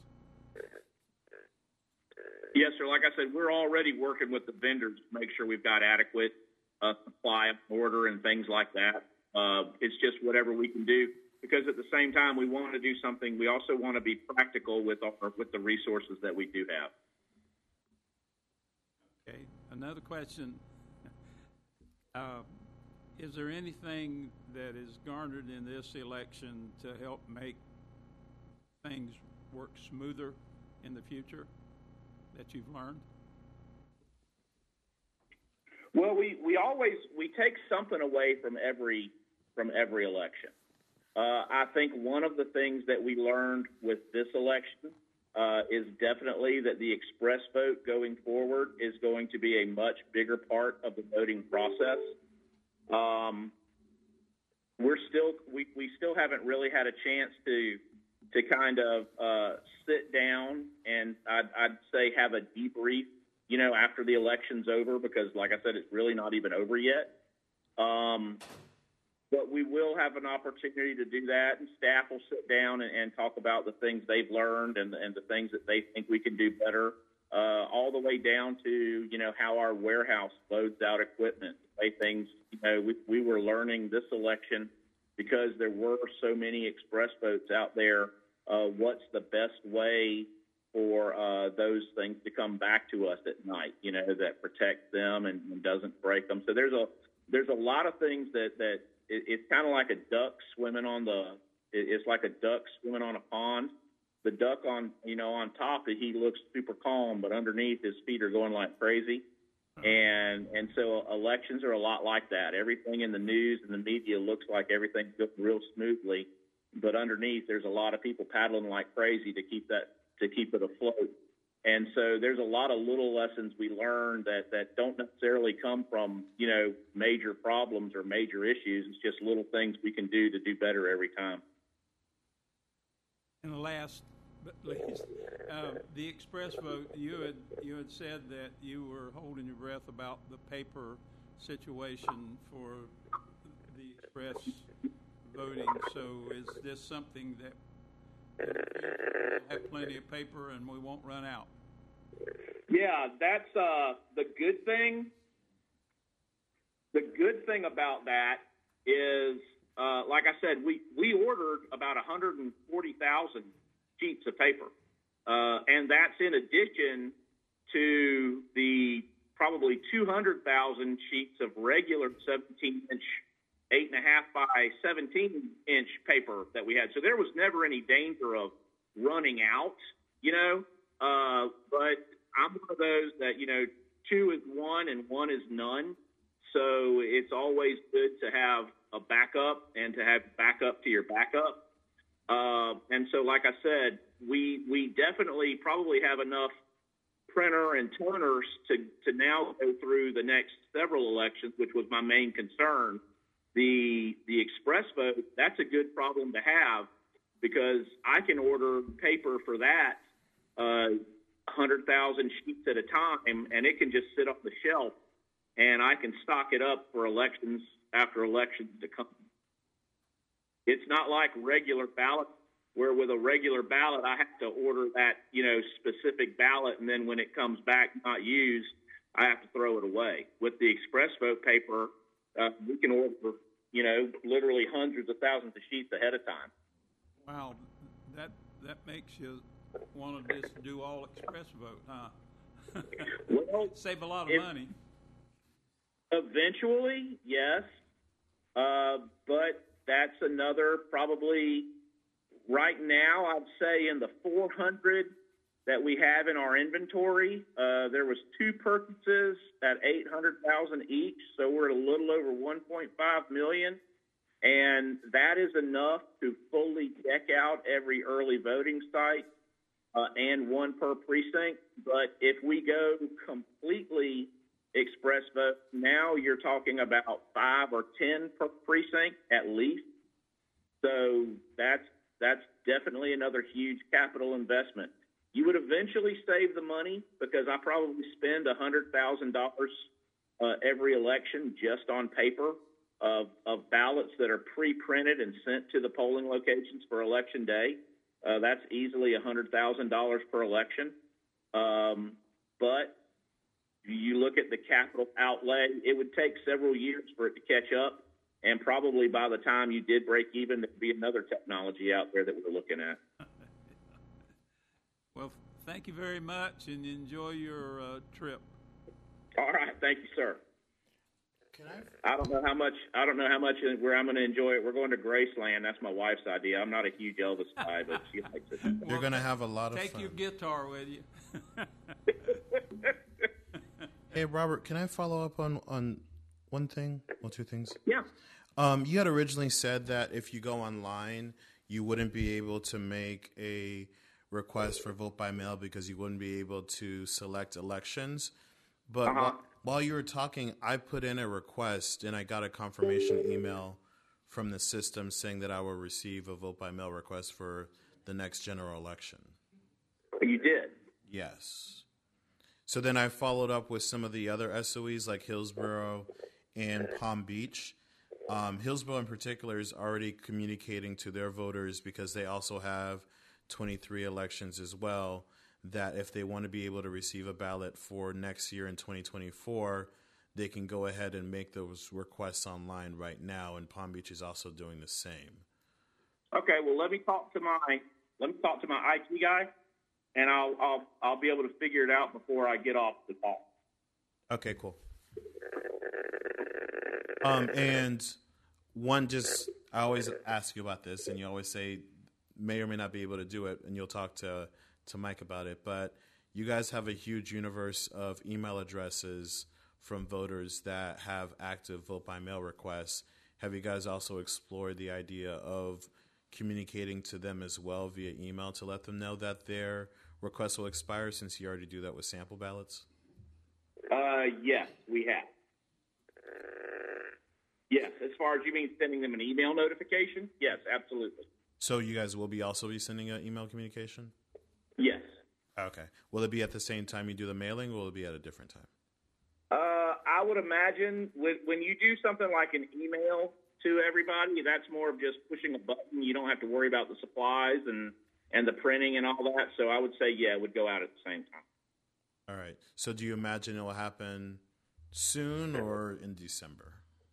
Yes, sir. Like I said, we're already working with the vendors to make sure we've got adequate supply of order and things like that. It's just whatever we can do, because at the same time we want to do something. We also want to be practical with the resources that we do have. Okay. Another question. Is there anything that is garnered in this election to help make things work smoother in the future that you've learned? Well, we take something away from every election. I think one of the things that we learned with this election is definitely that the express vote going forward is going to be a much bigger part of the voting process. We still haven't really had a chance to kind of sit down and I'd say have a debrief, after the election's over, because like I said, it's really not even over yet. But we will have an opportunity to do that, and staff will sit down and talk about the things they've learned and the things that they think we can do better, all the way down to, how our warehouse loads out equipment, the way things, we were learning this election because there were so many express votes out there. What's the best way for those things to come back to us at night, that protects them and doesn't break them. So there's a lot of things that it's kind of like a duck swimming it's like a duck swimming on a pond. The duck on top, he looks super calm, but underneath his feet are going like crazy. And so elections are a lot like that. Everything in the news and the media looks like everything's going real smoothly, but underneath there's a lot of people paddling like crazy to keep it afloat. And so there's a lot of little lessons we learned that don't necessarily come from, major problems or major issues. It's just little things we can do to do better every time. And last but least, the express vote. You had said that you were holding your breath about the paper situation for the express voting. So is this something that we'll have plenty of paper and we won't run out? Yeah, that's the good thing. The good thing about that is, like I said, we ordered about 140,000 sheets of paper, and that's in addition to the probably 200,000 sheets of regular 17-inch, 8.5 by 17-inch paper that we had. So there was never any danger of running out, but I'm one of those that, 2 is 1 and 1 is none. So it's always good to have a backup and to have backup to your backup. And so, like I said, we definitely probably have enough printer and toners to now go through the next several elections, which was my main concern. The express vote, that's a good problem to have, because I can order paper for that 100,000 sheets at a time, and it can just sit on the shelf, and I can stock it up for elections after elections to come. It's not like regular ballot, where with a regular ballot, I have to order that, specific ballot, and then when it comes back not used, I have to throw it away. With the express vote paper, we can order, literally hundreds of thousands of sheets ahead of time. Wow, that makes you want to just do all express vote, huh? Well, save a lot of money. Eventually, yes, but that's another probably right now, I'd say in the 400 that we have in our inventory, there was 2 purchases at 800,000 each, so we're at a little over 1.5 million, and that is enough to fully deck out every early voting site and 1 per precinct. But if we go completely express vote, now you're talking about 5 or 10 per precinct at least. So that's definitely another huge capital investment. You would eventually save the money, because I probably spend $100,000 every election just on paper of ballots that are pre-printed and sent to the polling locations for election day. That's easily $100,000 per election. But you look at the capital outlay, it would take several years for it to catch up. And probably by the time you did break even, there'd be another technology out there that we're looking at. Well, thank you very much, and enjoy your trip. All right, thank you, sir. I don't know how much where I'm going to enjoy it. We're going to Graceland. That's my wife's idea. I'm not a huge Elvis guy, but she likes it. You're going to have a lot of fun. Take your guitar with you. Hey, Robert, can I follow up on one thing? Well, 2 things. Yeah. You had originally said that if you go online, you wouldn't be able to make a request for vote by mail because you wouldn't be able to select elections. But while you were talking, I put in a request, and I got a confirmation email from the system saying that I will receive a vote by mail request for the next general election. You did? Yes. So then I followed up with some of the other SOEs like Hillsborough and Palm Beach. Hillsborough in particular is already communicating to their voters, because they also have 23 elections as well, that if they want to be able to receive a ballot for next year in 2024, they can go ahead and make those requests online right now, and Palm Beach is also doing the same. Okay, well, let me talk to my IT guy, and I'll be able to figure it out before I get off the call. Okay, cool. And one, I always ask you about this, and you always say may or may not be able to do it, and you'll talk to Mike about it. But you guys have a huge universe of email addresses from voters that have active vote by mail requests. Have you guys also explored the idea of communicating to them as well via email to let them know that their request will expire, since you already do that with sample ballots? Yes, we have. Yes, as far as you mean sending them an email notification? Yes, absolutely. So you guys will also be sending an email communication? Yes. Okay. Will it be at the same time you do the mailing, or will it be at a different time? I would imagine when you do something like an email to everybody, that's more of just pushing a button. You don't have to worry about the supplies and the printing and all that. So I would say, yeah, it would go out at the same time. All right. So do you imagine it will happen soon or in December?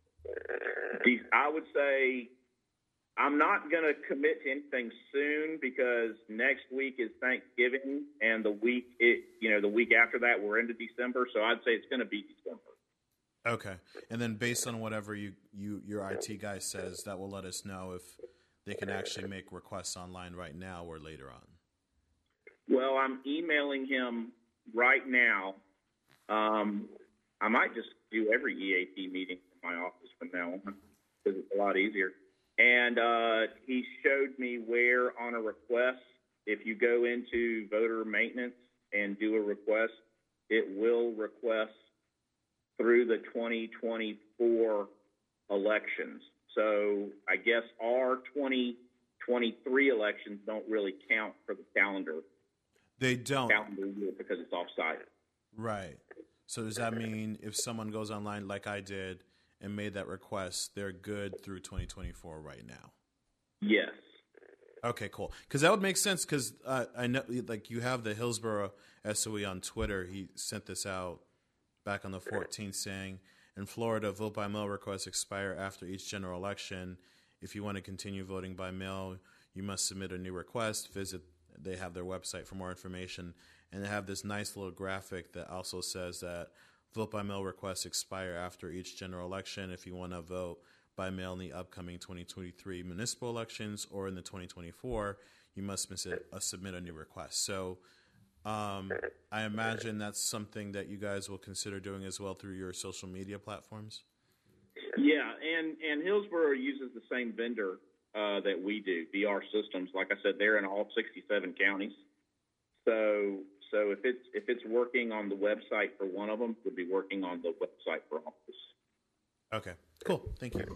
I would say I'm not going to commit to anything soon because next week is Thanksgiving, and the week after that we're into December. So I'd say it's going to be December. Okay. And then based on whatever your IT guy says, that will let us know if they can actually make requests online right now or later on. Well, I'm emailing him right now. I might just do every EAP meeting in my office from now on because it's a lot easier. And he showed me where on a request, if you go into voter maintenance and do a request, it will request through the 2024 elections. So I guess our 2023 elections don't really count for the calendar. They don't. Calendar year because it's off-site. Right. So does that mean if someone goes online like I did and made that request, they're good through 2024 right now? Yes. Okay, cool. Because that would make sense because I know, like, you have the Hillsborough SOE on Twitter. He sent this out back on the 14th saying, in Florida, vote by mail requests expire after each general election. If you want to continue voting by mail, you must submit a new request. They have their website for more information. And they have this nice little graphic that also says that vote by mail requests expire after each general election. If you want to vote by mail in the upcoming 2023 municipal elections or in the 2024, you must submit a new request. So I imagine that's something that you guys will consider doing as well through your social media platforms. Yeah, and Hillsborough uses the same vendor that we do, VR Systems. Like I said, they're in all 67 counties. So if it's working on the website for one of them, it would be working on the website for all of us. Okay, cool. Thank you.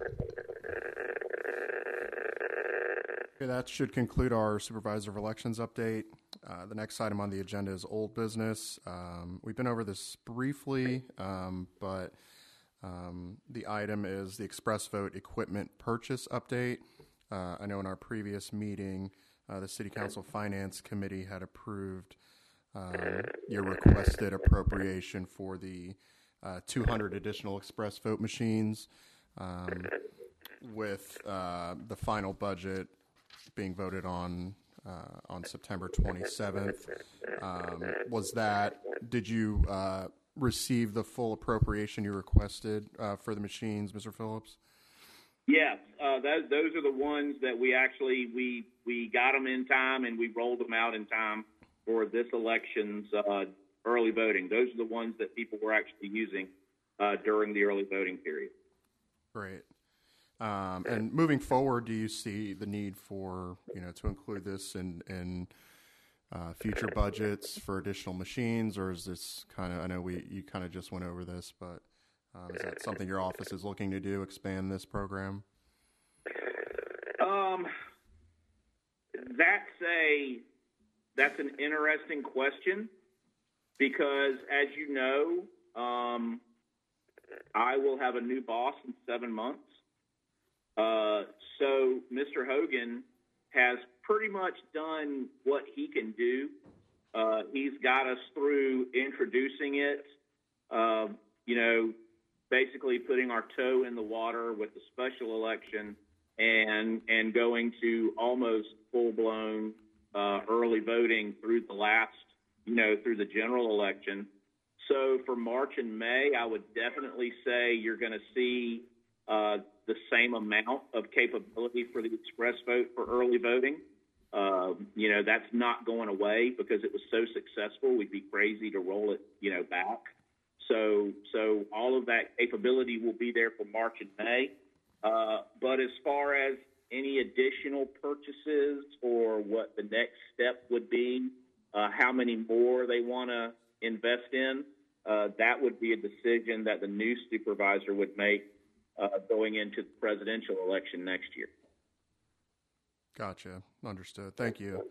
Okay, that should conclude our Supervisor of Elections update. The next item on the agenda is old business. We've been over this briefly, but the item is the express vote equipment purchase update. I know in our previous meeting, the City Council Finance Committee had approved your requested appropriation for the 200 additional express vote machines, with the final budget being voted on September 27th. Did you receive the full appropriation you requested for the machines, Mr. Phillips? Yes, those are the ones that we got them in time and we rolled them out in time for this election's early voting. Those are the ones that people were actually using during the early voting period. Great. And moving forward, do you see the need for, to include this in future budgets for additional machines, or is this I know you kind of just went over this, but is that something your office is looking to do, expand this program? That's an interesting question because, as you know, I will have a new boss in 7 months. So Mr. Hogan has pretty much done what he can do. He's got us through introducing it, basically putting our toe in the water with the special election and going to almost full-blown early voting through through the general election. So for March and May, I would definitely say you're going to see the same amount of capability for the express vote for early voting. That's not going away because it was so successful. We'd be crazy to roll it, back. So all of that capability will be there for March and May. But as far as any additional purchases or what the next step would be, how many more they want to invest in, that would be a decision that the new supervisor would make going into the presidential election next year. Gotcha. Understood. Thank you.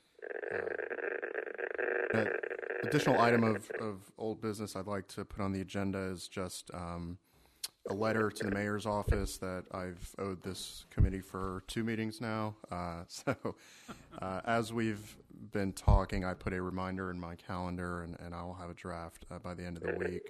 An additional item of old business I'd like to put on the agenda is just a letter to the mayor's office that I've owed this committee for 2 meetings now. As we've been talking, I put a reminder in my calendar, and I will have a draft by the end of the week.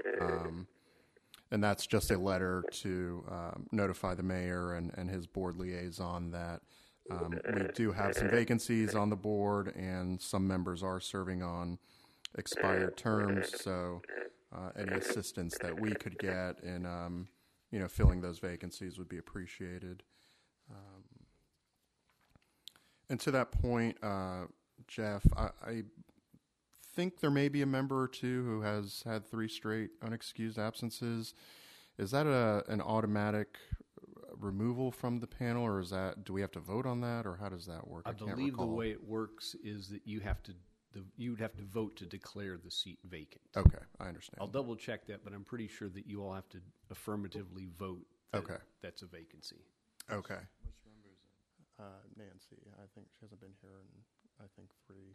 And that's just a letter to notify the mayor and his board liaison that we do have some vacancies on the board, and some members are serving on expired terms. So any assistance that we could get in, filling those vacancies would be appreciated. And to that point, Jeff, I think there may be a member or two who has had 3 straight unexcused absences. Is that an automatic removal from the panel, or do we have to vote on that, or how does that work? I believe the way it works is that you'd have to vote to declare the seat vacant. Okay, I understand. I'll double check that, but I'm pretty sure that you all have to affirmatively vote that that's a vacancy. Okay. Which member is it? Nancy, I think she hasn't been here in, I think, 3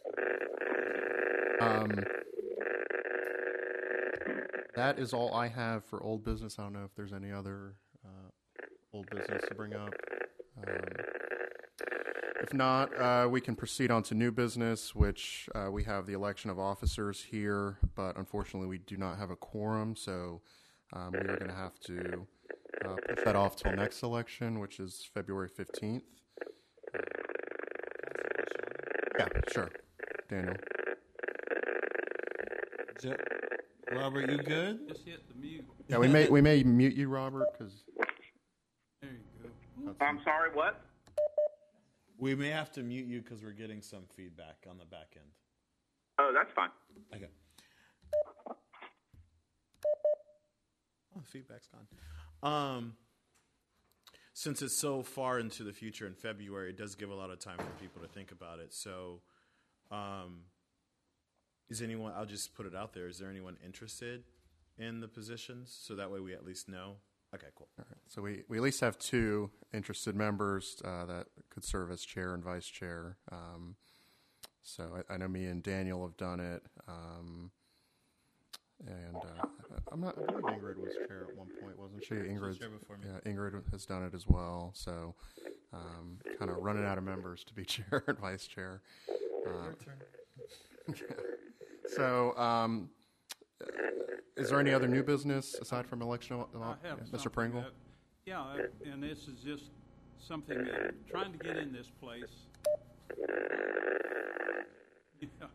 that is all I have for old business. I don't know if there's any other old business to bring up. If not, we can proceed on to new business, which we have the election of officers here, but unfortunately we do not have a quorum, so we are going to have to push that off till next election, which is February 15th. Yeah, sure. Daniel. Robert, you good? Just hit the mute. Yeah, we may mute you, Robert, because... There you go. I'm sorry, what? We may have to mute you because we're getting some feedback on the back end. Oh, that's fine. Okay. Oh, the feedback's gone. Since it's so far into the future in February, it does give a lot of time for people to think about it. So, is anyone, I'll just put it out there, is there anyone interested in the positions? So that way we at least know. Okay, cool. All right. So we at least have 2 interested members that could serve as chair and vice chair. So I know me and Daniel have done it. And I believe Ingrid was chair at one point, wasn't she? Ingrid, chair before me. Yeah, Ingrid has done it as well. So kind of running out of members to be chair and vice chair. Your turn. So, is there any other new business aside from election? I have Mr. something Pringle? and this is just something that trying to get in this place. Yeah.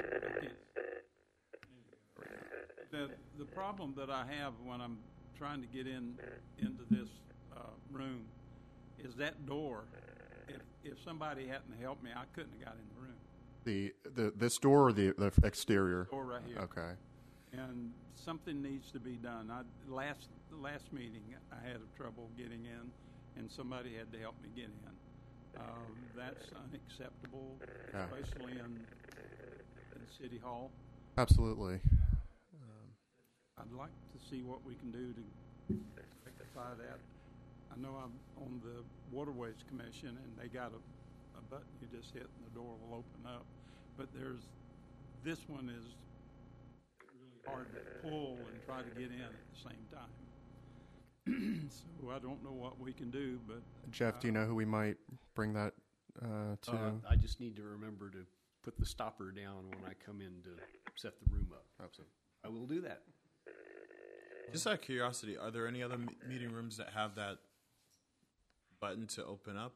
The problem that I have when I'm trying to get into this room is that door. If somebody hadn't helped me, I couldn't have got in the room. This door or the exterior? Door right here. Okay. And something needs to be done. Last meeting, I had trouble getting in, and somebody had to help me get in. That's unacceptable, especially in City Hall. Absolutely. I'd like to see what we can do to rectify that. I know I'm on the Waterways Commission, and they got a button you just hit, and the door will open up. But this one is really hard to pull and try to get in at the same time. So I don't know what we can do, but... Jeff, do you know who we might bring that to? I just need to remember to put the stopper down when I come in to set the room up. Absolutely. I will do that. Just out of curiosity, are there any other meeting rooms that have that button to open up?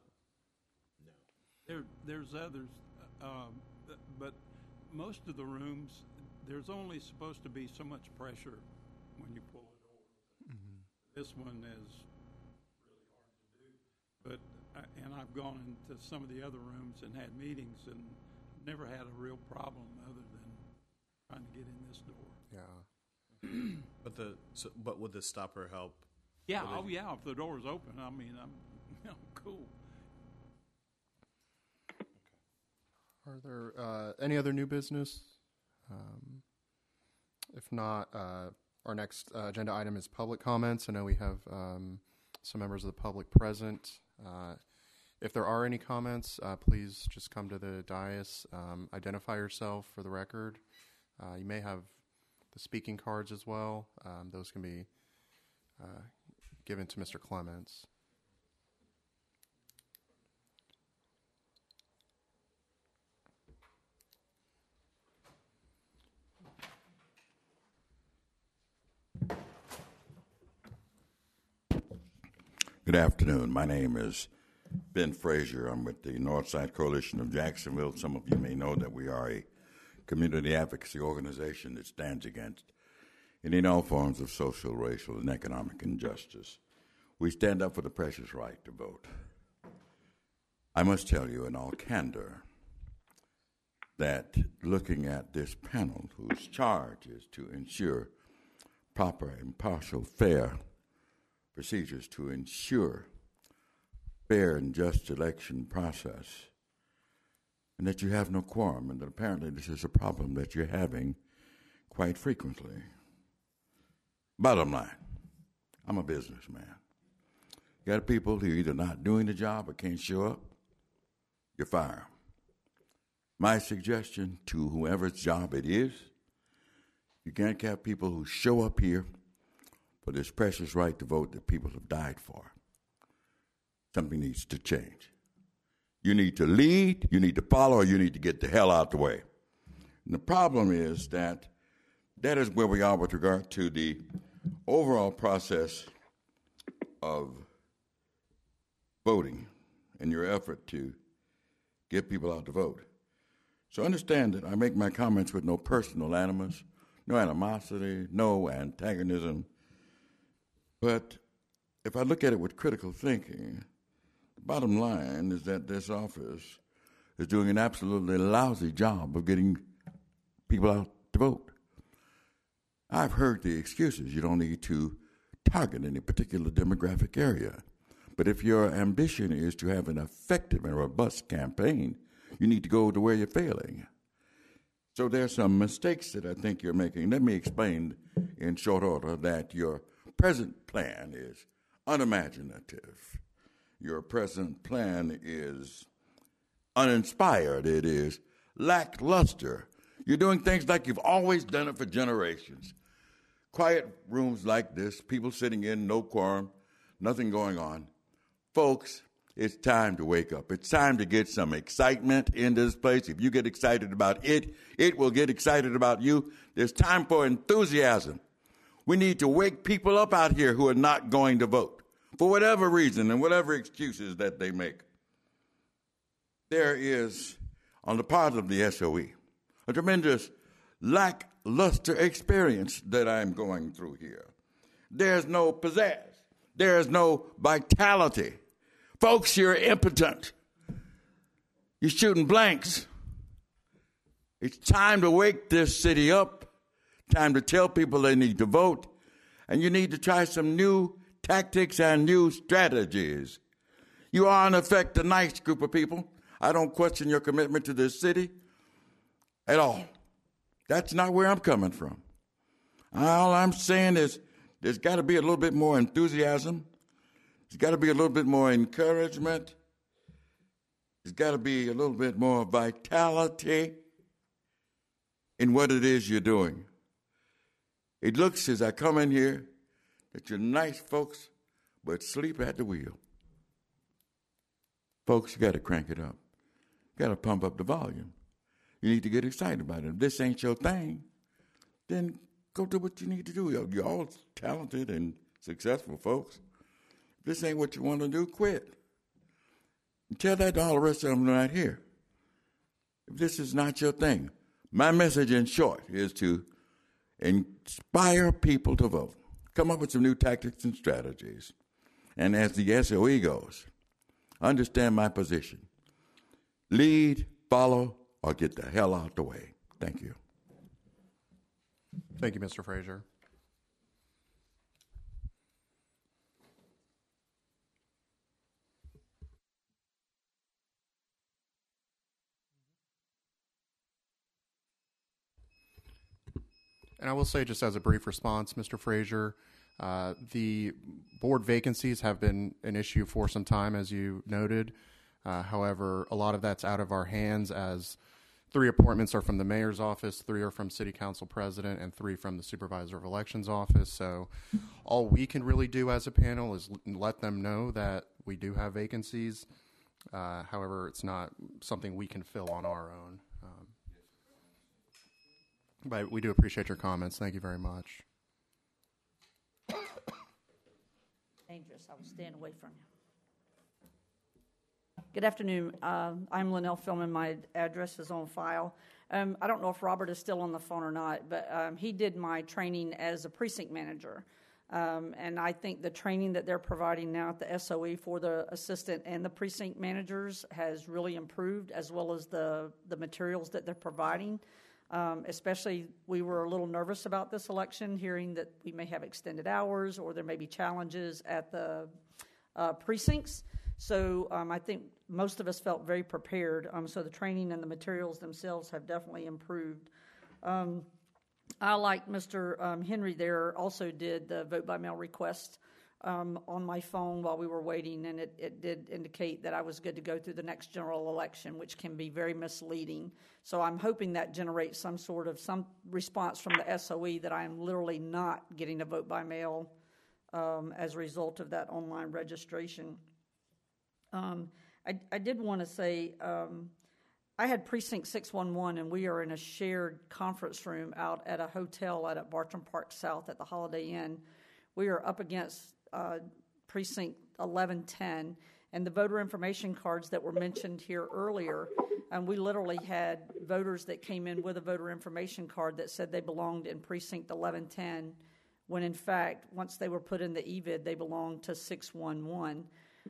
There's others, but most of the rooms, there's only supposed to be so much pressure when you pull it over. Mm-hmm. This one is really hard to do. But and I've gone into some of the other rooms and had meetings and never had a real problem other than trying to get in this door. Yeah. But would the stopper help? Yeah. Oh, yeah. If the door's open, I mean, I'm cool. Are there any other new business? If not, our next agenda item is public comments. I know we have some members of the public present. If there are any comments, please just come to the dais, identify yourself for the record. You may have the speaking cards as well. Those can be given to Mr. Clements. Good afternoon. My name is Ben Frazier. I'm with the Northside Coalition of Jacksonville. Some of you may know that we are a community advocacy organization that stands against any and all forms of social, racial, and economic injustice. We stand up for the precious right to vote. I must tell you in all candor that looking at this panel, whose charge is to ensure proper, impartial, fair procedures to ensure fair and just election process, and that you have no quorum, and that apparently this is a problem that you're having quite frequently. Bottom line, I'm a businessman. You got people who are either not doing the job or can't show up, you fire them. My suggestion to whoever's job it is, you can't have people who show up here for this precious right to vote that people have died for. Something needs to change. You need to lead, you need to follow, or you need to get the hell out the way. And the problem is that is where we are with regard to the overall process of voting and your effort to get people out to vote. So understand that I make my comments with no personal animus, no animosity, no antagonism. But if I look at it with critical thinking, the bottom line is that this office is doing an absolutely lousy job of getting people out to vote. I've heard the excuses. You don't need to target any particular demographic area. But if your ambition is to have an effective and robust campaign, you need to go to where you're failing. So there's some mistakes that I think you're making. Let me explain in short order that your present plan is unimaginative. Your present plan is uninspired. It is lackluster. You're doing things like you've always done it for generations. Quiet rooms like this, people sitting in, no quorum, nothing going on. Folks, it's time to wake up. It's time to get some excitement in this place. If you get excited about it, it will get excited about you. There's time for enthusiasm. We need to wake people up out here who are not going to vote for whatever reason and whatever excuses that they make. There is, on the part of the SOE, a tremendous lackluster experience that I'm going through here. There's no pizzazz. There's no vitality. Folks, you're impotent. You're shooting blanks. It's time to wake this city up. Time to tell people they need to vote, and you need to try some new tactics and new strategies. You are, in effect, a nice group of people. I don't question your commitment to this city at all. That's not where I'm coming from. All I'm saying is there's got to be a little bit more enthusiasm. There's got to be a little bit more encouragement. There's got to be a little bit more vitality in what it is you're doing. It looks, as I come in here, that you're nice folks, but sleep at the wheel. Folks, you got to crank it up. You got to pump up the volume. You need to get excited about it. If this ain't your thing, then go do what you need to do. You're all talented and successful folks. If this ain't what you want to do, quit. And tell that to all the rest of them right here. If this is not your thing, my message in short is to inspire people to vote. Come up with some new tactics and strategies. And as the SOE goes, understand my position. Lead, follow, or get the hell out the way. Thank you. Thank you, Mr. Frazier. And I will say, just as a brief response, Mr. Frazier, the board vacancies have been an issue for some time, as you noted. However, a lot of that's out of our hands, as 3 appointments are from the mayor's office, 3 are from city council president, and 3 from the supervisor of elections office. So all we can really do as a panel is let them know that we do have vacancies. However, it's not something we can fill on our own. But we do appreciate your comments. Thank you very much. Dangerous. I will stand away from you. Good afternoon. I'm Linnell Philman. My address is on file. I don't know if Robert is still on the phone or not, but he did my training as a precinct manager. And I think the training that they're providing now at the SOE for the assistant and the precinct managers has really improved, as well as the materials that they're providing. Especially, we were a little nervous about this election, hearing that we may have extended hours or there may be challenges at the precincts. So I think most of us felt very prepared. So the training and the materials themselves have definitely improved. I, like Mr. Henry there, also did the vote-by-mail request on my phone while we were waiting, and it did indicate that I was good to go through the next general election, which can be very misleading. So I'm hoping that generates some response from the SOE that I am literally not getting a vote-by-mail as a result of that online registration. I did want to say I had Precinct 611, and we are in a shared conference room out at a hotel out at Bartram Park South at the Holiday Inn. We are up against Precinct 1110, and the voter information cards that were mentioned here earlier, and we literally had voters that came in with a voter information card that said they belonged in Precinct 1110, when in fact, once they were put in the EVID, they belonged to 611.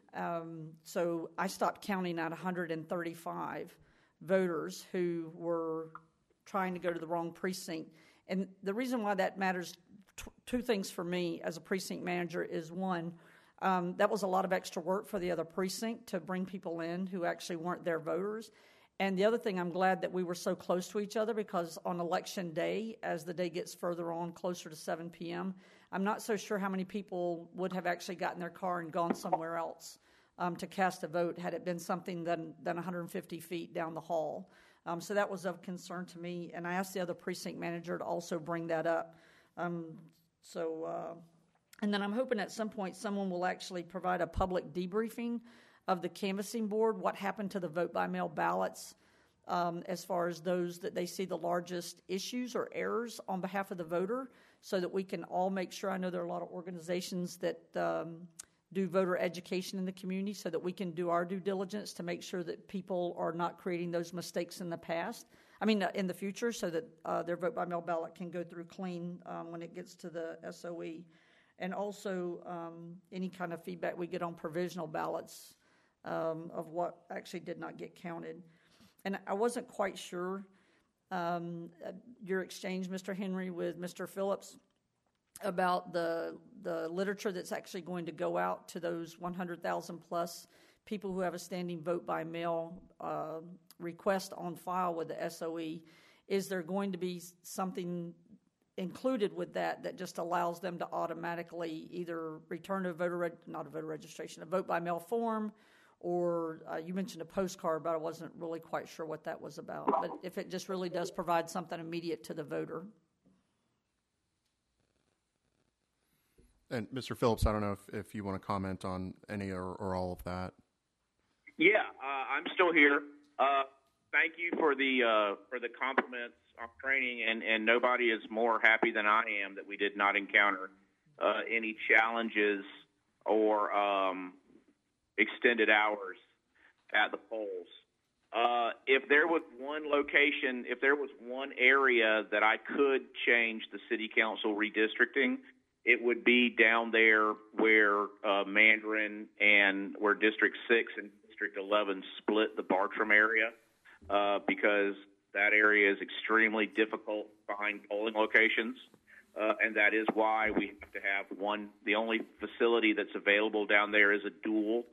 So I stopped counting at 135 voters who were trying to go to the wrong precinct. And the reason why that matters, 2 things for me as a precinct manager is, one, that was a lot of extra work for the other precinct to bring people in who actually weren't their voters. And the other thing, I'm glad that we were so close to each other, because on election day, as the day gets further on, closer to 7 p.m., I'm not so sure how many people would have actually gotten their car and gone somewhere else to cast a vote had it been something than 150 feet down the hall. So that was of concern to me, and I asked the other precinct manager to also bring that up. And then I'm hoping at some point someone will actually provide a public debriefing of the canvassing board, what happened to the vote-by-mail ballots, as far as those that they see the largest issues or errors on behalf of the voter, so that we can all make sure. I know there are a lot of organizations that do voter education in the community, so that we can do our due diligence to make sure that people are not creating those mistakes in the future, so that their vote-by-mail ballot can go through clean when it gets to the SOE. And also any kind of feedback we get on provisional ballots of what actually did not get counted. And I wasn't quite sure your exchange, Mr. Henry, with Mr. Phillips about the literature that's actually going to go out to those 100,000 plus people who have a standing vote-by-mail request on file with the SOE. Is there going to be something included with that just allows them to automatically either return a vote-by-mail form, or you mentioned a postcard, but I wasn't really quite sure what that was about. But if it just really does provide something immediate to the voter. And Mr. Phillips, I don't know if you want to comment on any or all of that. Yeah, I'm still here. Thank you for the compliments on training, and nobody is more happy than I am that we did not encounter any challenges or extended hours at the polls. If there was one location, if there was one area that I could change the city council redistricting, it would be down there where Mandarin and where District 6 and District 11 split the Bartram area, because that area is extremely difficult to find polling locations, and that is why we have to have one. The only facility that's available down there is a dual.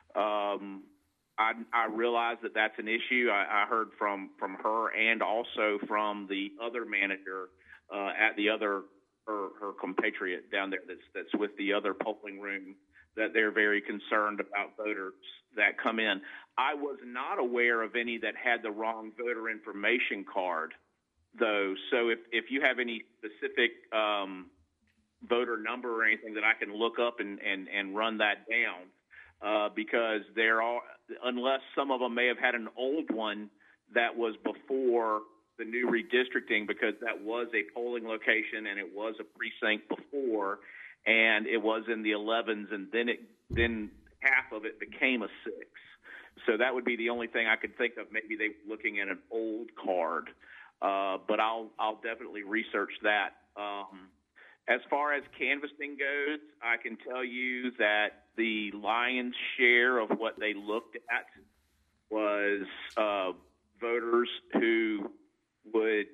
I realize that that's an issue. I heard from her and also from the other manager at the other her compatriot down there that's with the other polling room that they're very concerned about voters that come in. I was not aware of any that had the wrong voter information card, though. So if you have any specific voter number or anything that I can look up and run that down, because there are, unless some of them may have had an old one that was before the new redistricting, because that was a polling location and it was a precinct before, and it was in the 11s, and then half of it became a 6. So that would be the only thing I could think of. Maybe they were looking at an old card, but I'll definitely research that. As far as canvassing goes, I can tell you that the lion's share of what they looked at was voters who would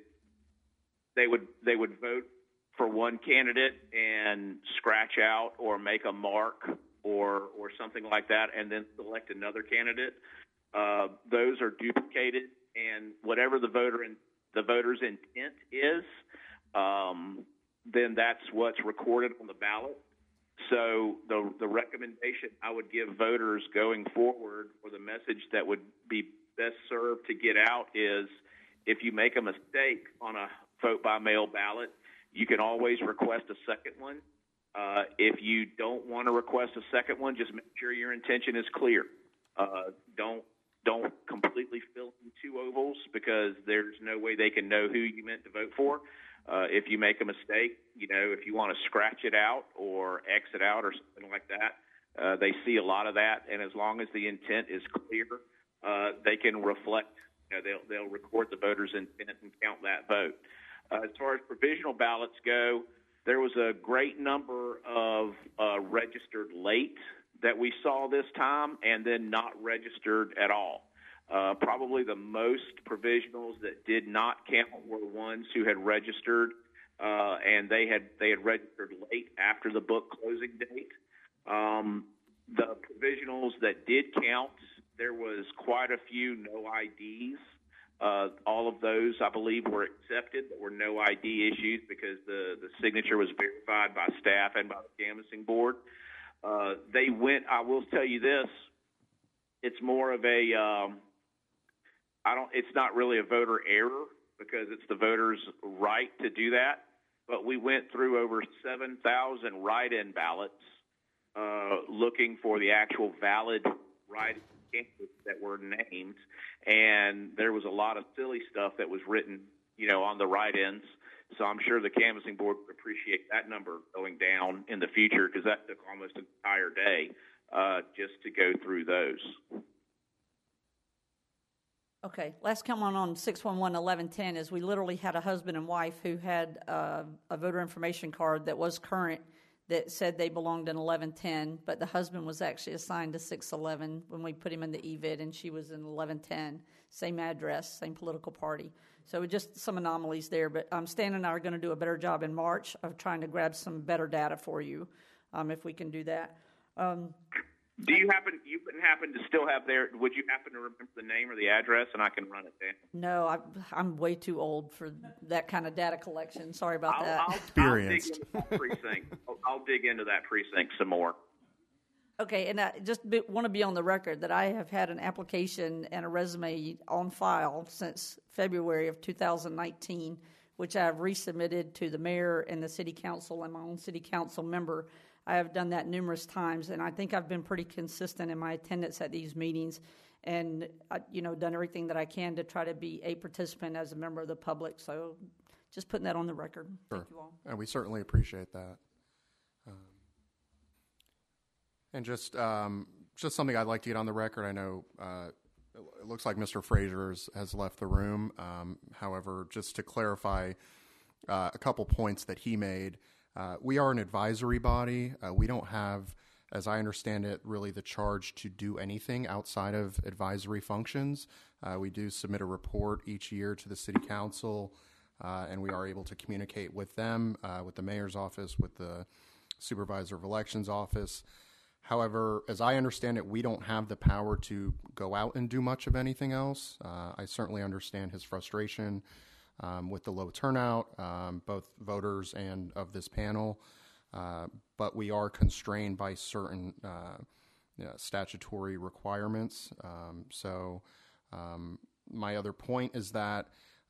vote for one candidate and scratch out or make a mark or something like that, and then select another candidate. Those are duplicated, and whatever the voter's intent is, then that's what's recorded on the ballot. So the recommendation I would give voters going forward, or the message that would be best served to get out, is if you make a mistake on a vote by mail ballot, you can always request a second one. If you don't want to request a second one, just make sure your intention is clear. Don't completely fill in 2 ovals, because there's no way they can know who you meant to vote for. If you make a mistake, if you want to scratch it out or X it out or something like that, they see a lot of that. And as long as the intent is clear, they can reflect. They'll record the voter's intent and count that vote. As far as provisional ballots go, there was a great number of registered late that we saw this time, and then not registered at all. Probably the most provisionals that did not count were ones who had registered, and they had registered late after the book closing date. The provisionals that did count, there was quite a few no IDs. All of those, I believe, were accepted. There were no ID issues because the signature was verified by staff and by the canvassing board. I will tell you this, it's more of a, it's not really a voter error, because it's the voter's right to do that. But we went through over 7,000 write-in ballots looking for the actual valid write-in candidates that were named, and there was a lot of silly stuff that was written, on the write-ins. So I'm sure the canvassing board would appreciate that number going down in the future, because that took almost an entire day just to go through those. Okay, last comment on 611-1110 is we literally had a husband and wife who had a voter information card that was current that said they belonged in 1110, but the husband was actually assigned to 611 when we put him in the EVID, and she was in 1110, same address, same political party. So just some anomalies there, but Stan and I are going to do a better job in March of trying to grab some better data for you, if we can do that. Do you happen to still have would you happen to remember the name or the address, and I can run it down? No, I'm way too old for that kind of data collection. Sorry about that. Experienced. I'll dig into that precinct some more. Okay, and I just want to be on the record that I have had an application and a resume on file since February of 2019, which I have resubmitted to the mayor and the city council and my own city council member. I have done that numerous times, and I think I've been pretty consistent in my attendance at these meetings, and done everything that I can to try to be a participant as a member of the public. So, just putting that on the record. Sure. Thank you all. And we certainly appreciate that. And just something I'd like to get on the record. I know it looks like Mr. Frazier has left the room. However, just to clarify a couple points that he made. We are an advisory body. We don't have, as I understand it, really the charge to do anything outside of advisory functions. We do submit a report each year to the city council, and we are able to communicate with them, with the mayor's office, with the supervisor of elections office. However, as I understand it, we don't have the power to go out and do much of anything else. I certainly understand his frustration with the low turnout, both voters and of this panel. but we are constrained by certain statutory requirements. My other point is that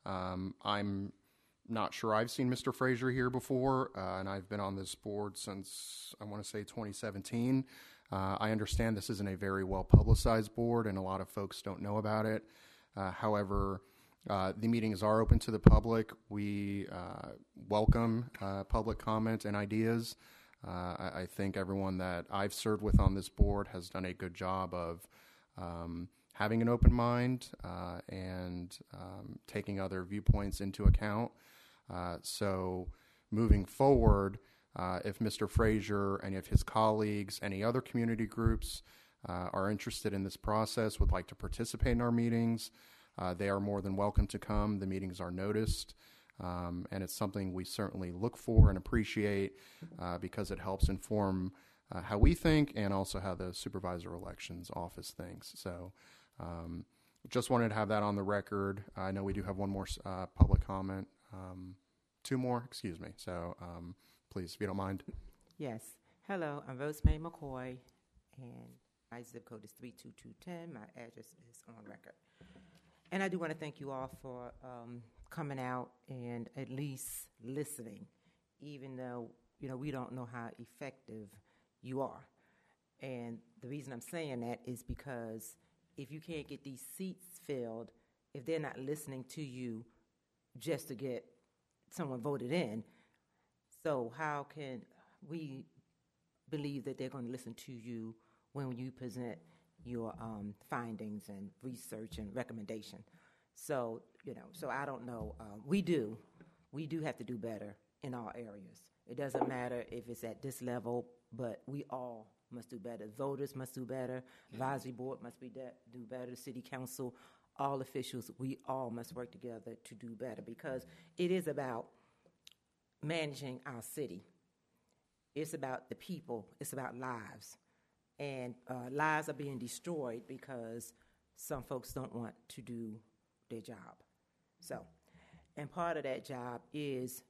I'm not sure I've seen Mr. Frazier here before, and I've been on this board since, I want to say, 2017. I understand this isn't a very well-publicized board, and a lot of folks don't know about it. However, the meetings are open to the public. We welcome public comment and ideas. I think everyone that I've served with on this board has done a good job of having an open mind and taking other viewpoints into account. So moving forward, if Mr. Frazier and if his colleagues, any other community groups are interested in this process, would like to participate in our meetings, they are more than welcome to come. The meetings are noticed, and it's something we certainly look for and appreciate because it helps inform how we think and also how the Supervisor Elections Office thinks. So just wanted to have that on the record. I know we do have one more public comment. Two more, excuse me. So please, if you don't mind. Yes. Hello, I'm Rosemary McCoy, and my zip code is 32210. My address is on record. And I do want to thank you all for coming out and at least listening, even though, we don't know how effective you are. And the reason I'm saying that is because if you can't get these seats filled, if they're not listening to you just to get someone voted in, so how can we believe that they're going to listen to you when you present your findings and research and recommendation? So, so I don't know. We do have to do better in all areas. It doesn't matter if it's at this level, but we all must do better. Voters must do better. Advisory board must do better. City council, all officials, we all must work together to do better, because it is about managing our city. It's about the people. It's about lives. And lives are being destroyed because some folks don't want to do their job. So, and part of that job is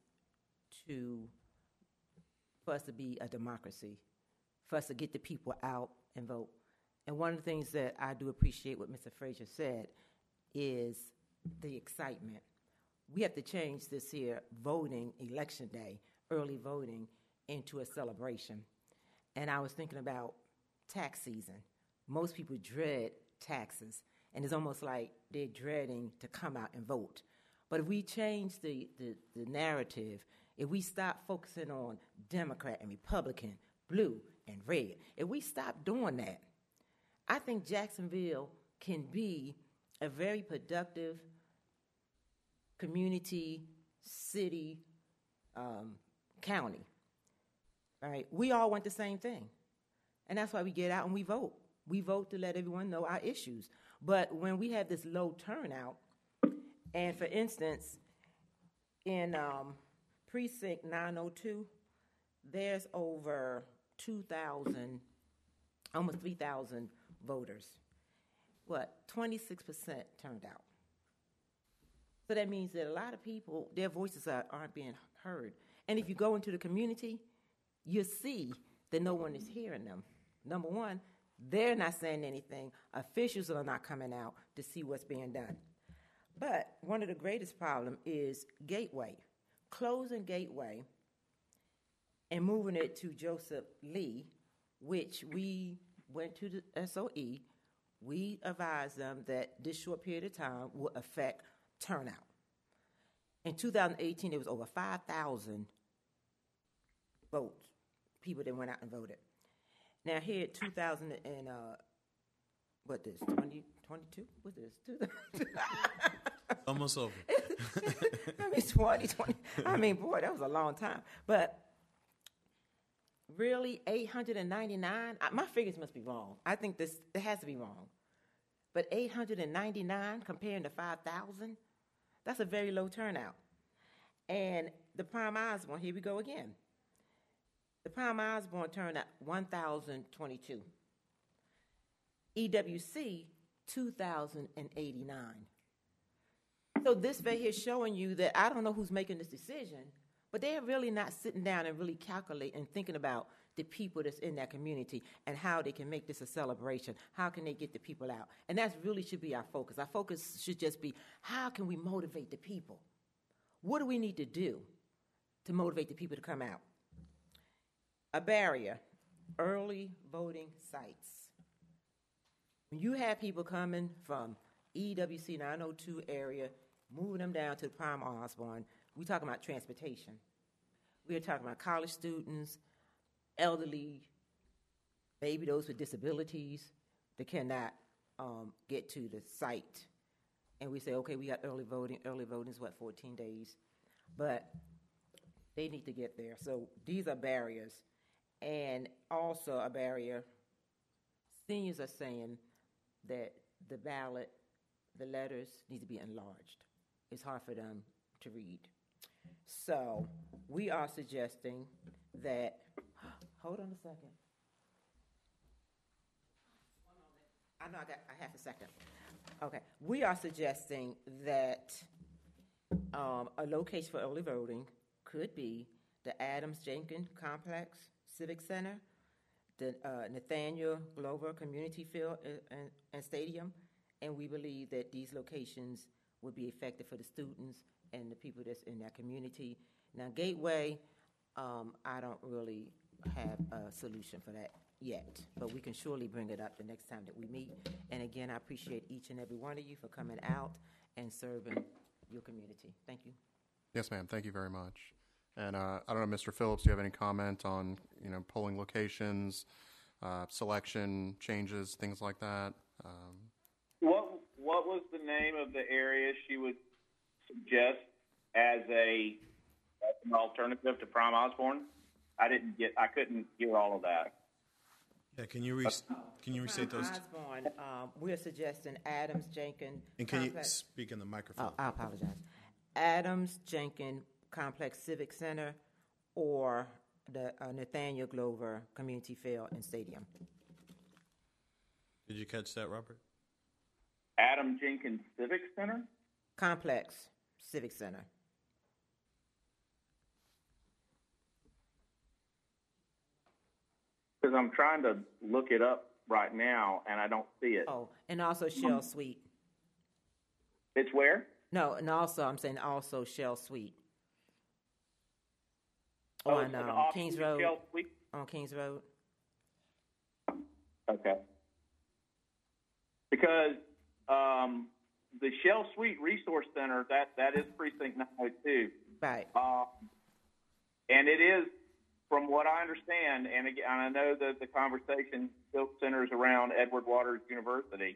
for us to be a democracy, for us to get the people out and vote. And one of the things that I do appreciate what Mr. Frazier said is the excitement. We have to change this here voting, election day, early voting, into a celebration. And I was thinking about tax season. Most people dread taxes, and it's almost like they're dreading to come out and vote. But if we change the narrative, if we stop focusing on Democrat and Republican, blue and red, if we stop doing that, I think Jacksonville can be a very productive community, city, county. All right, we all want the same thing. And that's why we get out and we vote. We vote to let everyone know our issues. But when we have this low turnout, and for instance, in precinct 902, there's over 2,000, almost 3,000 voters. 26% turned out. So that means that a lot of people, their voices aren't being heard. And if you go into the community, you see that no one is hearing them. Number one, they're not saying anything. Officials are not coming out to see what's being done. But one of the greatest problems is Gateway. Closing Gateway and moving it to Joseph Lee, which we went to the SOE. We advised them that this short period of time will affect turnout. In 2018, there was over 5,000 votes, people that went out and voted. Now here, 2000 and what this 2022? What's this? Almost over. I mean 2020. I mean, boy, that was a long time. But really, 899. My figures must be wrong. I think it has to be wrong. But 899 comparing to 5,000, that's a very low turnout. And the Prime Osborne, here we go again. The Prime Osborne turned out 1,022. EWC, 2,089. So this right here is showing you that I don't know who's making this decision, But they're really not sitting down and really calculating and thinking about the people that's in that community and how they can make this a celebration. How can they get the people out? And that really should be our focus. Our focus should just be, how can we motivate the people? What do we need to do to motivate the people to come out? A barrier, early voting sites. When you have people coming from EWC 902 area, moving them down to Prime Osborne, we're talking about transportation. We're talking about college students, elderly, maybe those with disabilities that cannot get to the site. And we say, okay, we got early voting. Early voting is, 14 days? But they need to get there. So these are barriers. And also a barrier, seniors are saying that the ballot, the letters need to be enlarged. It's hard for them to read. So we are suggesting that, hold on a second. I know I got a half a second. Okay. We are suggesting that a location for early voting could be the Adams Jenkins Complex Civic Center, the Nathaniel Glover Community Field and Stadium, and we believe that these locations would be effective for the students and the people that's in that community. Now, Gateway, I don't really have a solution for that yet, but we can surely bring it up the next time that we meet. And again, I appreciate each and every one of you for coming out and serving your community. Thank you. Yes, ma'am. Thank you very much. And I don't know, Mr. Phillips, do you have any comment on, polling locations, selection changes, things like that? What was the name of the area she would suggest as an alternative to Prime Osborne? I couldn't hear all of that. Yeah, can you restate those? Osborne, we're suggesting Adams Jenkins. And can you speak in the microphone? Oh, I apologize. Adams Jenkins Complex Civic Center or the Nathaniel Glover Community Field and Stadium. Did you catch that, Robert? Adam Jenkins Civic Center? Complex Civic Center. Because I'm trying to look it up right now, and I don't see it. Oh, and also Shell Suite. It's where? No, and also, I'm saying also Shell Suite. On Kings Road. Shell Suite? On Kings Road. Okay. Because the Shell Suite Resource Center, that is Precinct 902. Right. And it is, from what I understand, and again, I know that the conversation still centers around Edward Waters University,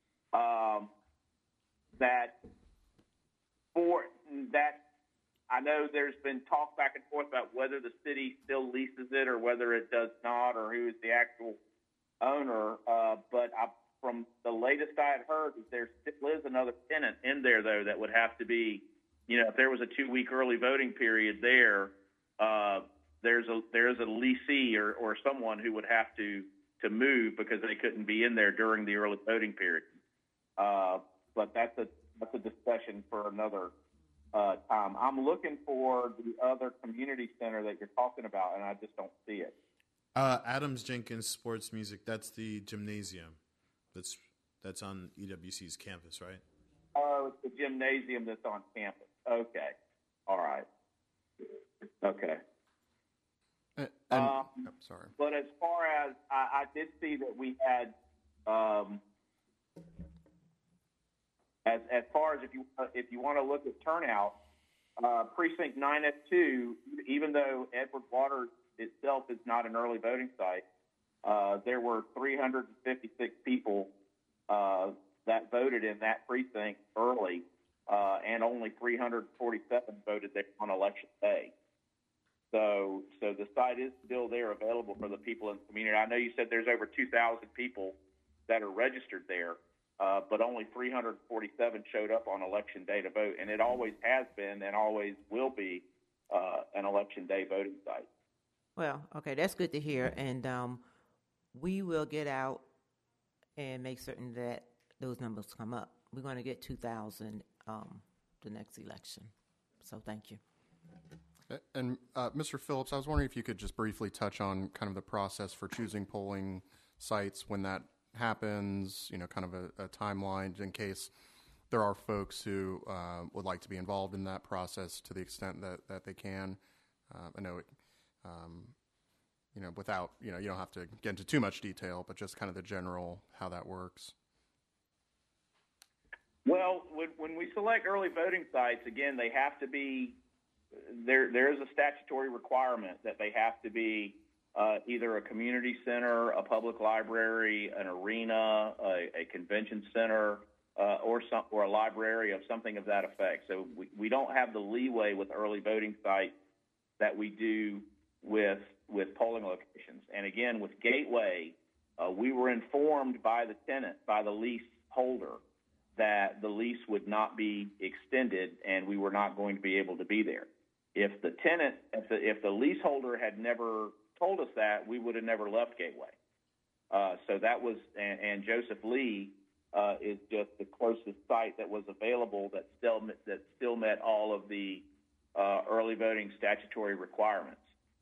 I know there's been talk back and forth about whether the city still leases it or whether it does not, or who is the actual owner. But from the latest I had heard, there still is another tenant in there, though, that would have to be, if there was a 2-week early voting period there, there's a leasee or someone who would have to move because they couldn't be in there during the early voting period. But that's a discussion for another time. I'm looking for the other community center that you're talking about, and I just don't see it. Adams Jenkins Sports Music. That's the gymnasium. That's on EWC's campus, right? Oh, it's the gymnasium that's on campus. Okay. All right. Okay. Sorry. But as far as I did see that we had, as far as if you want to look at turnout, Precinct 902, even though Edward Waters itself is not an early voting site, there were 356 people that voted in that precinct early, and only 347 voted there on election day. So the site is still there, available for the people in the community. I know you said there's over 2,000 people that are registered there, but only 347 showed up on election day to vote, and it always has been and always will be an election day voting site. Well, okay, that's good to hear, and we will get out and make certain that those numbers come up. We're going to get 2,000 the next election. So thank you. And Mr. Phillips, I was wondering if you could just briefly touch on kind of the process for choosing polling sites when that happens, kind of a timeline in case there are folks who would like to be involved in that process to the extent that they can. I know it, without, you don't have to get into too much detail, but just kind of the general how that works. Well, when we select early voting sites, again, they have to be, there is a statutory requirement that they have to be either a community center, a public library, an arena, a convention center, or a library of something of that effect. So we don't have the leeway with early voting sites that we do with polling locations. And again, with Gateway, we were informed by the tenant, by the lease holder, that the lease would not be extended and we were not going to be able to be there. If the tenant, if the leaseholder had never told us that, we would have never left Gateway. So that was, and Joseph Lee is just the closest site that was available that still met all of the early voting statutory requirements.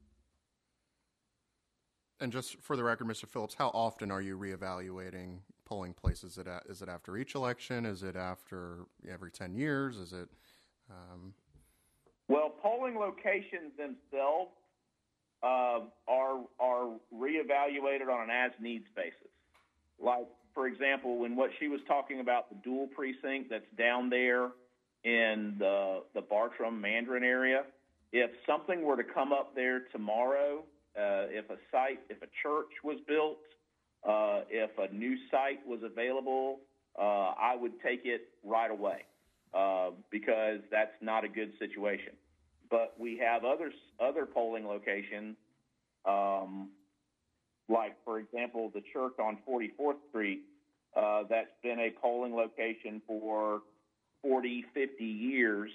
And just for the record, Mr. Phillips, how often are you reevaluating polling places? Is it after each election? Is it after every 10 years? Is it? Well, polling locations themselves are reevaluated on an as-needs basis. Like, for example, when what she was talking about, the dual precinct that's down there in the Bartram Mandarin area, if something were to come up there tomorrow, if a church was built, if a new site was available, I would take it right away because that's not a good situation. But we have other polling locations, like, for example, the church on 44th Street, that's been a polling location for 40, 50 years,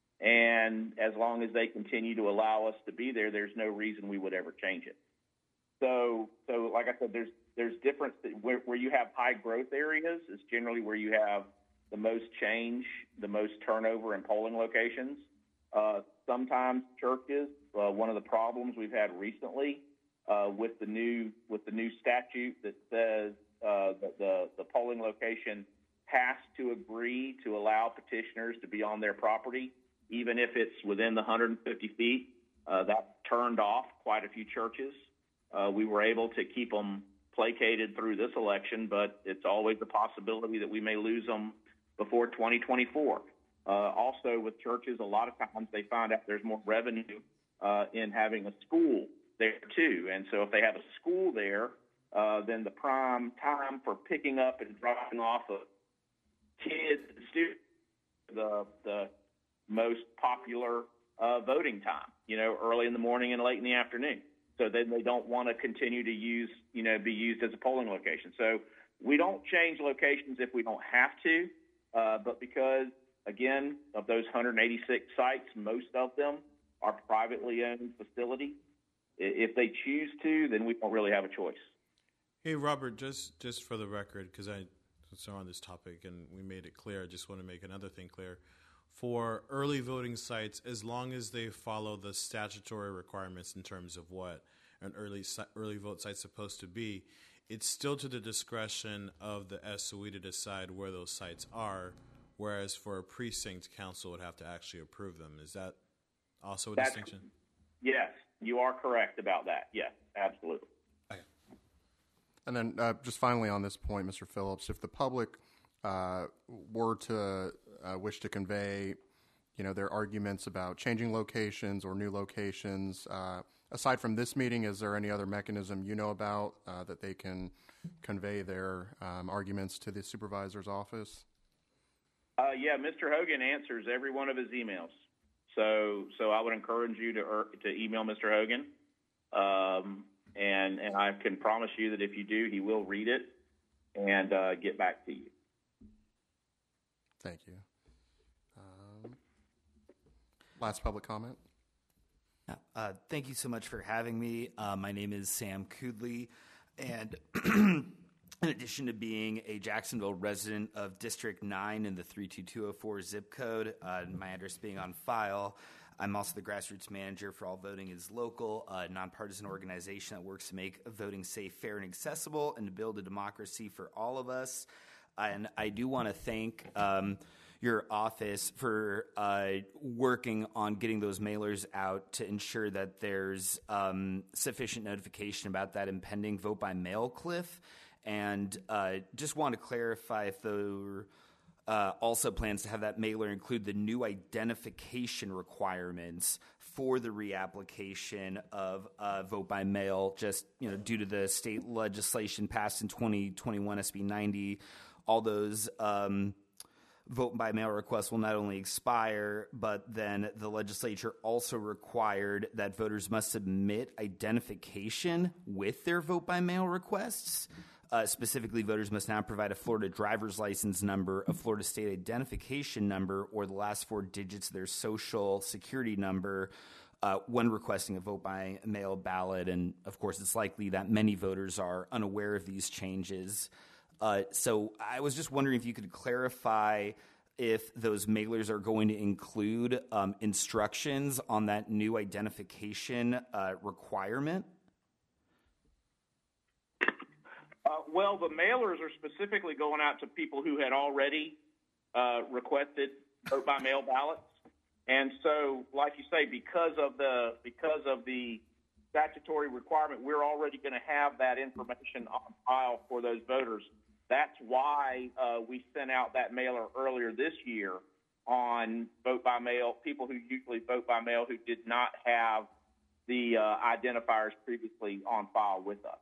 and as long as they continue to allow us to be there, there's no reason we would ever change it. So like I said, there's different where you have high growth areas is generally where you have the most change, the most turnover in polling locations. Sometimes churches, one of the problems we've had recently with the new statute that says that the polling location has to agree to allow petitioners to be on their property, even if it's within the 150 feet. That turned off quite a few churches. We were able to keep them placated through this election, but it's always a possibility that we may lose them before 2024. Also, with churches, a lot of times they find out there's more revenue in having a school there, too. And so if they have a school there, then the prime time for picking up and dropping off of kids and students, the most popular voting time, early in the morning and late in the afternoon. So then they don't want to continue to be used as a polling location. So we don't change locations if we don't have to, but because, again, of those 186 sites, most of them are privately owned facilities. If they choose to, then we don't really have a choice. Hey, Robert, just for the record, because I was on this topic and we made it clear, I just want to make another thing clear. For early voting sites, as long as they follow the statutory requirements in terms of what an early vote site's supposed to be, it's still to the discretion of the SOE to decide where those sites are, whereas for a precinct, council would have to actually approve them. Is that also a distinction? Yes, you are correct about that. Yes, absolutely. Okay. And then just finally on this point, Mr. Phillips, if the public were to wish to convey, their arguments about changing locations or new locations, aside from this meeting, is there any other mechanism about that they can convey their arguments to the supervisor's office? Yeah, Mr. Hogan answers every one of his emails. So I would encourage you to email Mr. Hogan, and I can promise you that if you do, he will read it and get back to you. Thank you. Last public comment. Thank you so much for having me. My name is Sam Kudley, and in addition to being a Jacksonville resident of District 9 in the 32204 zip code, my address being on file, I'm also the grassroots manager for All Voting is Local, a nonpartisan organization that works to make voting safe, fair, and accessible and to build a democracy for all of us. And I do want to thank your office for working on getting those mailers out to ensure that there's sufficient notification about that impending vote by mail cliff. And just want to clarify if there also plans to have that mailer include the new identification requirements for the reapplication of vote by mail, just due to the state legislation passed in 2021, SB 90. All those vote by mail requests will not only expire, but then the legislature also required that voters must submit identification with their vote by mail requests. Specifically, voters must now provide a Florida driver's license number, a Florida state identification number, or the last 4 digits of their social security number when requesting a vote by mail ballot. And of course, it's likely that many voters are unaware of these changes. So I was just wondering if you could clarify if those mailers are going to include instructions on that new identification requirement. Well, the mailers are specifically going out to people who had already requested vote by mail ballots, and so, like you say, because of the statutory requirement, we're already going to have that information on file for those voters. That's why we sent out that mailer earlier this year on vote by mail, people who usually vote by mail who did not have the identifiers previously on file with us.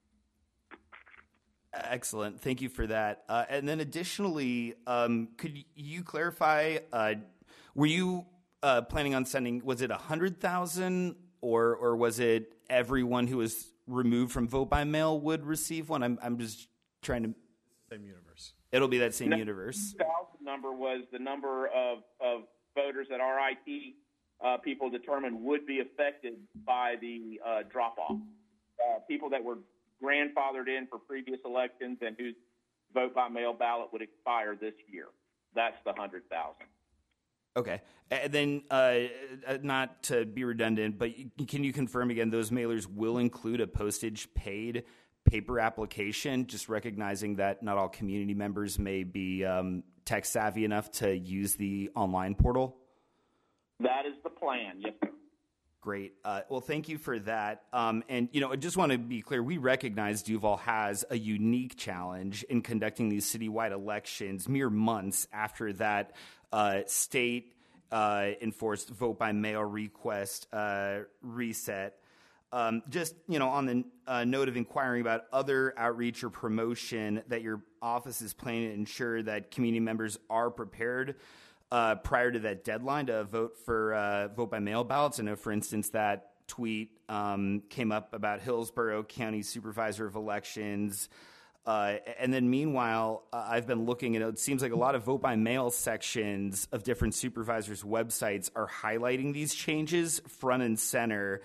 Excellent. Thank you for that. And then additionally, could you clarify, were you planning on sending, was it 100,000 or was it everyone who was removed from vote by mail would receive one? I'm just trying to... Same universe. It'll be that same universe. The 1,000 number was the number of voters that our IT people determined would be affected by the drop-off. People that were grandfathered in for previous elections and whose vote by mail ballot would expire this year. That's the 100,000. Okay. And then, not to be redundant, but can you confirm again, those mailers will include a postage paid paper application, just recognizing that not all community members may be tech savvy enough to use the online portal? That is the plan, yes, sir. Great. Well, thank you for that. And, I just want to be clear, we recognize Duval has a unique challenge in conducting these citywide elections mere months after that state enforced vote by mail request reset. On the note of inquiring about other outreach or promotion that your office is planning to ensure that community members are prepared prior to that deadline to vote for vote by mail ballots. I know, for instance, that tweet came up about Hillsborough County Supervisor of Elections. And then meanwhile, I've been looking, and it seems like a lot of vote by mail sections of different supervisors' websites are highlighting these changes front and center.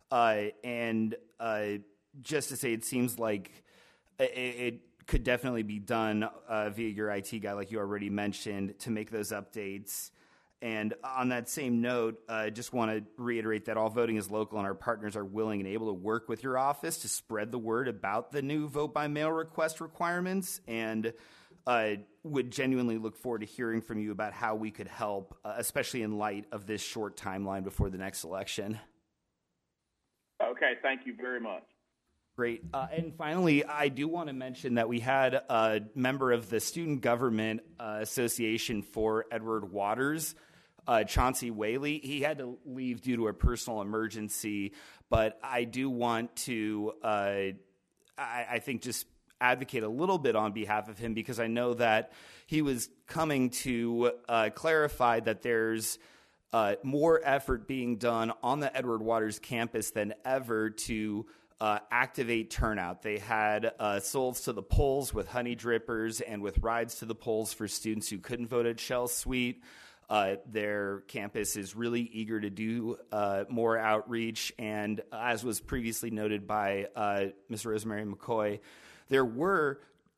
And just to say, it seems like it could definitely be done via your IT guy, like you already mentioned, to make those updates. And on that same note, I just want to reiterate that All Voting is Local and our partners are willing and able to work with your office to spread the word about the new vote by mail request requirements, and would genuinely look forward to hearing from you about how we could help, especially in light of this short timeline before the next election. Okay, thank you very much. Great. And finally, I do want to mention that we had a member of the Student Government Association for Edward Waters, Chauncey Whaley. He had to leave due to a personal emergency, but I do want to, I think, just advocate a little bit on behalf of him, because I know that he was coming to clarify that there's more effort being done on the Edward Waters campus than ever to activate turnout. They had souls to the polls with honey drippers and with rides to the polls for students who couldn't vote at Shell Suite. Their campus is really eager to do more outreach, and as was previously noted by Ms. Rosemary McCoy, there were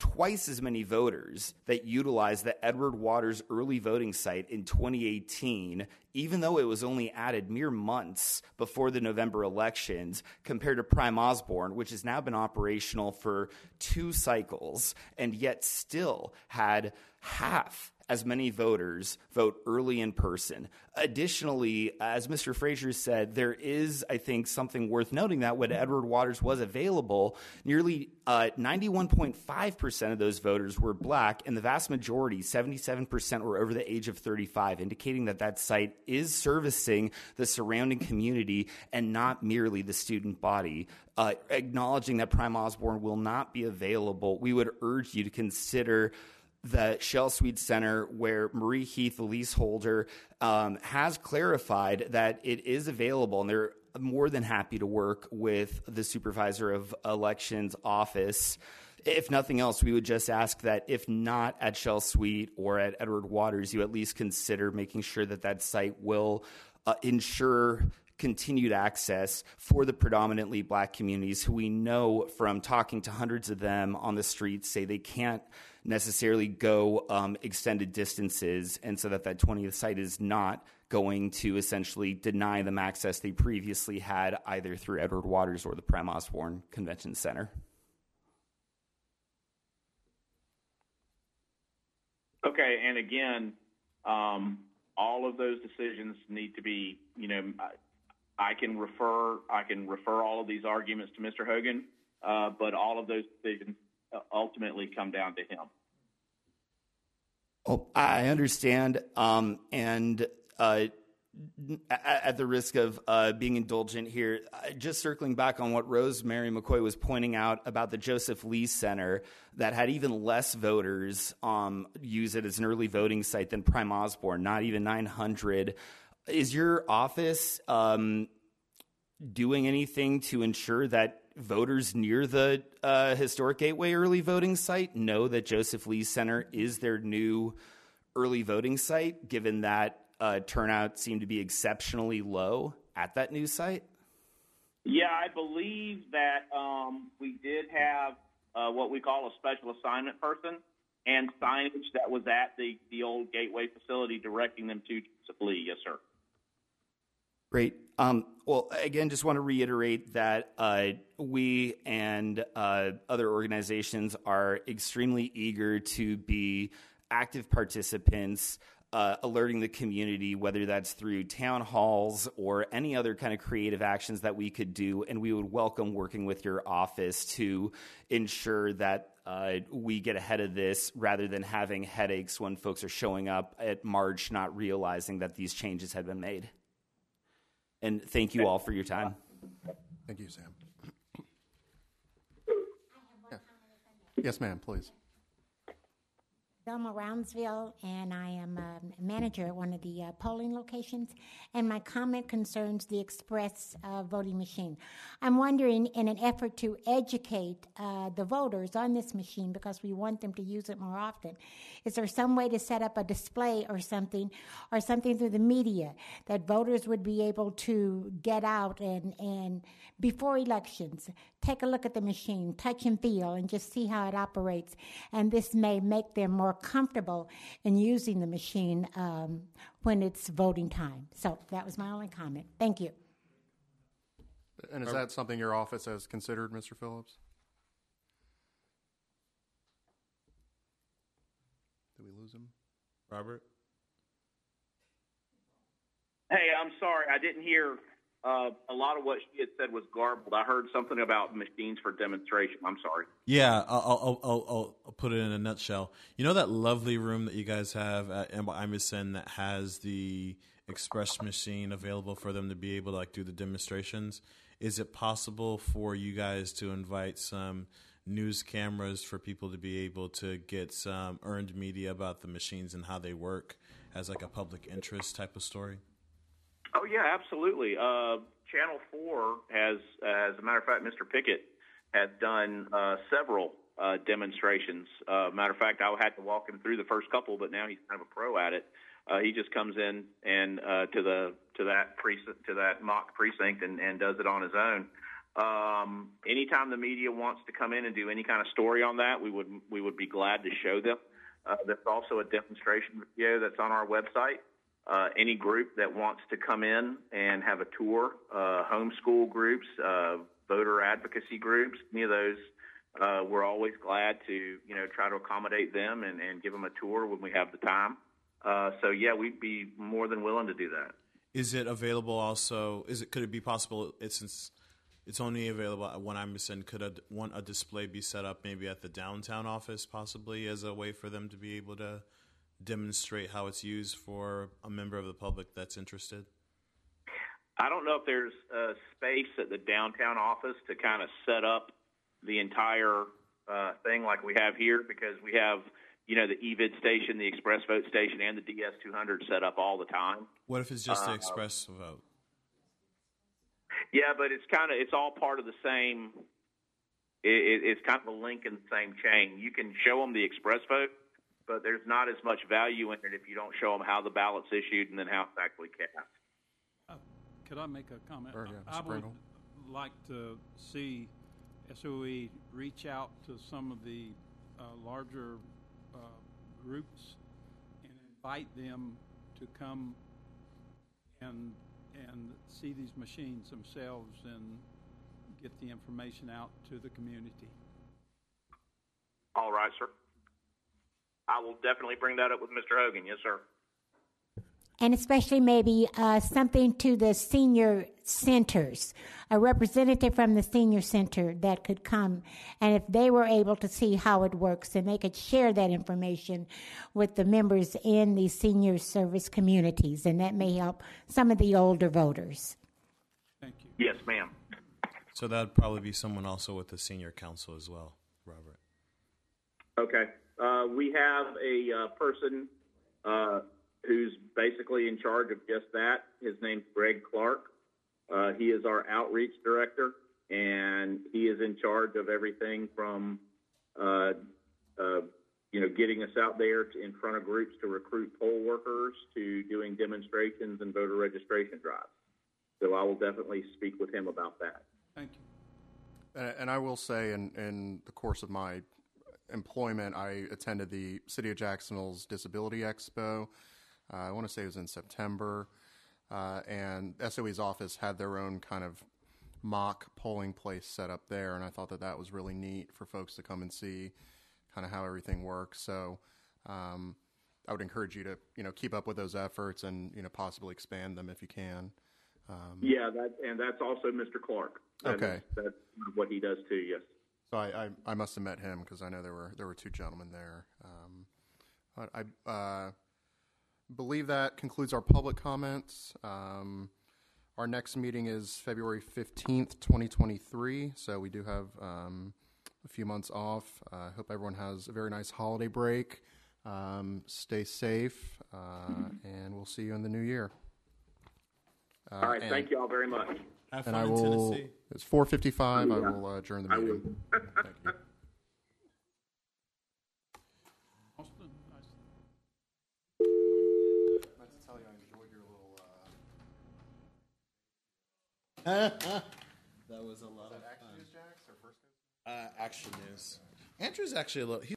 twice as many voters that utilized the Edward Waters early voting site in 2018, even though it was only added mere months before the November elections, compared to Prime Osborne, which has now been operational for 2 cycles, and yet still had half as many voters vote early in person. Additionally, as Mr. Frazier said, there is, I think, something worth noting that when Edward Waters was available, nearly 91.5% of those voters were black, and the vast majority, 77%, were over the age of 35, indicating that that site is servicing the surrounding community and not merely the student body. Acknowledging that Prime Osborne will not be available, we would urge you to consider the Shell Suite Center, where Marie Heath, the leaseholder, has clarified that it is available, and they're more than happy to work with the Supervisor of Elections office. If nothing else, we would just ask that if not at Shell Suite or at Edward Waters, you at least consider making sure that that site will ensure continued access for the predominantly black communities who we know from talking to hundreds of them on the streets say they can't necessarily go extended distances, and so that 20th site is not going to essentially deny them access they previously had either through Edward Waters or the Prime Osborne Convention Center. Okay, and again, all of those decisions need to be, I can refer all of these arguments to Mr. Hogan, but all of those decisions ultimately come down to him. Oh, I understand, and at the risk of being indulgent here, just circling back on what Rosemary McCoy was pointing out about the Joseph Lee Center that had even less voters use it as an early voting site than Prime Osborne, not even 900. Is your office doing anything to ensure that voters near the historic Gateway early voting site know that Joseph Lee Center is their new early voting site, given that turnout seemed to be exceptionally low at that new site? Yeah, I believe that we did have what we call a special assignment person and signage that was at the old Gateway facility directing them to Joseph Lee. Yes, sir. Great. Well, again, just want to reiterate that we and other organizations are extremely eager to be active participants, alerting the community, whether that's through town halls or any other kind of creative actions that we could do. And we would welcome working with your office to ensure that we get ahead of this rather than having headaches when folks are showing up at March not realizing that these changes had been made. And thank you all for your time. Thank you, Sam. Yeah. Yes, ma'am, please. Velma Roundsville, and I am a manager at one of the polling locations, and my comment concerns the express voting machine. I'm wondering, in an effort to educate the voters on this machine, because we want them to use it more often, is there some way to set up a display or something through the media that voters would be able to get out and before elections, take a look at the machine, touch and feel, and just see how it operates, and this may make them more comfortable in using the machine when it's voting time. So that was my only comment. Thank you. And is that something your office has considered, Mr. Phillips? Did we lose him? Robert? Hey, I'm sorry. I didn't hear a lot of what she had said was garbled. I heard something about machines for demonstration. I'm sorry. Yeah, I'll put it in a nutshell. You know that lovely room that you guys have at Emerson that has the express machine available for them to be able to do the demonstrations? Is it possible for you guys to invite some news cameras for people to be able to get some earned media about the machines and how they work as a public interest type of story? Oh, yeah, absolutely. Channel 4 has, as a matter of fact, Mr. Pickett has done several demonstrations. Matter of fact, I had to walk him through the first couple, but now he's kind of a pro at it. He just comes in and to that mock precinct and does it on his own. Anytime the media wants to come in and do any kind of story on that, we would be glad to show them. There's also a demonstration video that's on our website. Any group that wants to come in and have a tour, homeschool groups, voter advocacy groups, any of those, we're always glad to, try to accommodate them and give them a tour when we have the time. So yeah, we'd be more than willing to do that. Is it available also? Could it be possible, since it's only available at one Emerson, could a display be set up maybe at the downtown office possibly as a way for them to be able to demonstrate how it's used for a member of the public that's interested? I don't know if there's a space at the downtown office to kind of set up the entire thing like we have here, because we have, the EVID station, the Express Vote station, and the DS200 set up all the time. What if it's just the Express Vote? Yeah, but it's all part of the same. It's kind of a link in the same chain. You can show them the Express Vote, but there's not as much value in it if you don't show them how the ballot's issued and then how it's actually cast. Could I make a comment? Sure, yeah, I Mr. would Pringle. like to see SOE reach out to some of the larger groups and invite them to come and see these machines themselves and get the information out to the community. All right, sir. I will definitely bring that up with Mr. Hogan. Yes, sir. And especially maybe something to the senior centers, a representative from the senior center that could come, and if they were able to see how it works, and they could share that information with the members in the senior service communities, and that may help some of the older voters. Thank you. Yes, ma'am. So that would probably be someone also with the senior council as well, Robert. Okay. We have a person who's basically in charge of just that. His name's Greg Clark. He is our outreach director, and he is in charge of everything from, getting us out there in front of groups to recruit poll workers to doing demonstrations and voter registration drives. So I will definitely speak with him about that. Thank you. And I will say, in the course of my employment, I attended the City of Jacksonville's Disability Expo. I want to say it was in September, and SOE's office had their own kind of mock polling place set up there, and I thought that was really neat for folks to come and see kind of how everything works. So I would encourage you to, keep up with those efforts and, possibly expand them if you can. Yeah, that's also Mr. Clark. Okay. That's what he does too, yes. So I must have met him because I know there were two gentlemen there. I believe that concludes our public comments. Our next meeting is February 15th, 2023, so we do have a few months off. I hope everyone has a very nice holiday break. Stay safe, and we'll see you in the new year. All right, thank you all very much. Have fun in Tennessee. It's 4:55. I will adjourn the meeting. Thank you. Austin, nice. I meant to tell you I enjoyed your little. That was a lot of fun. Action News, Jax, or First News? Action News. Andrew's actually a little.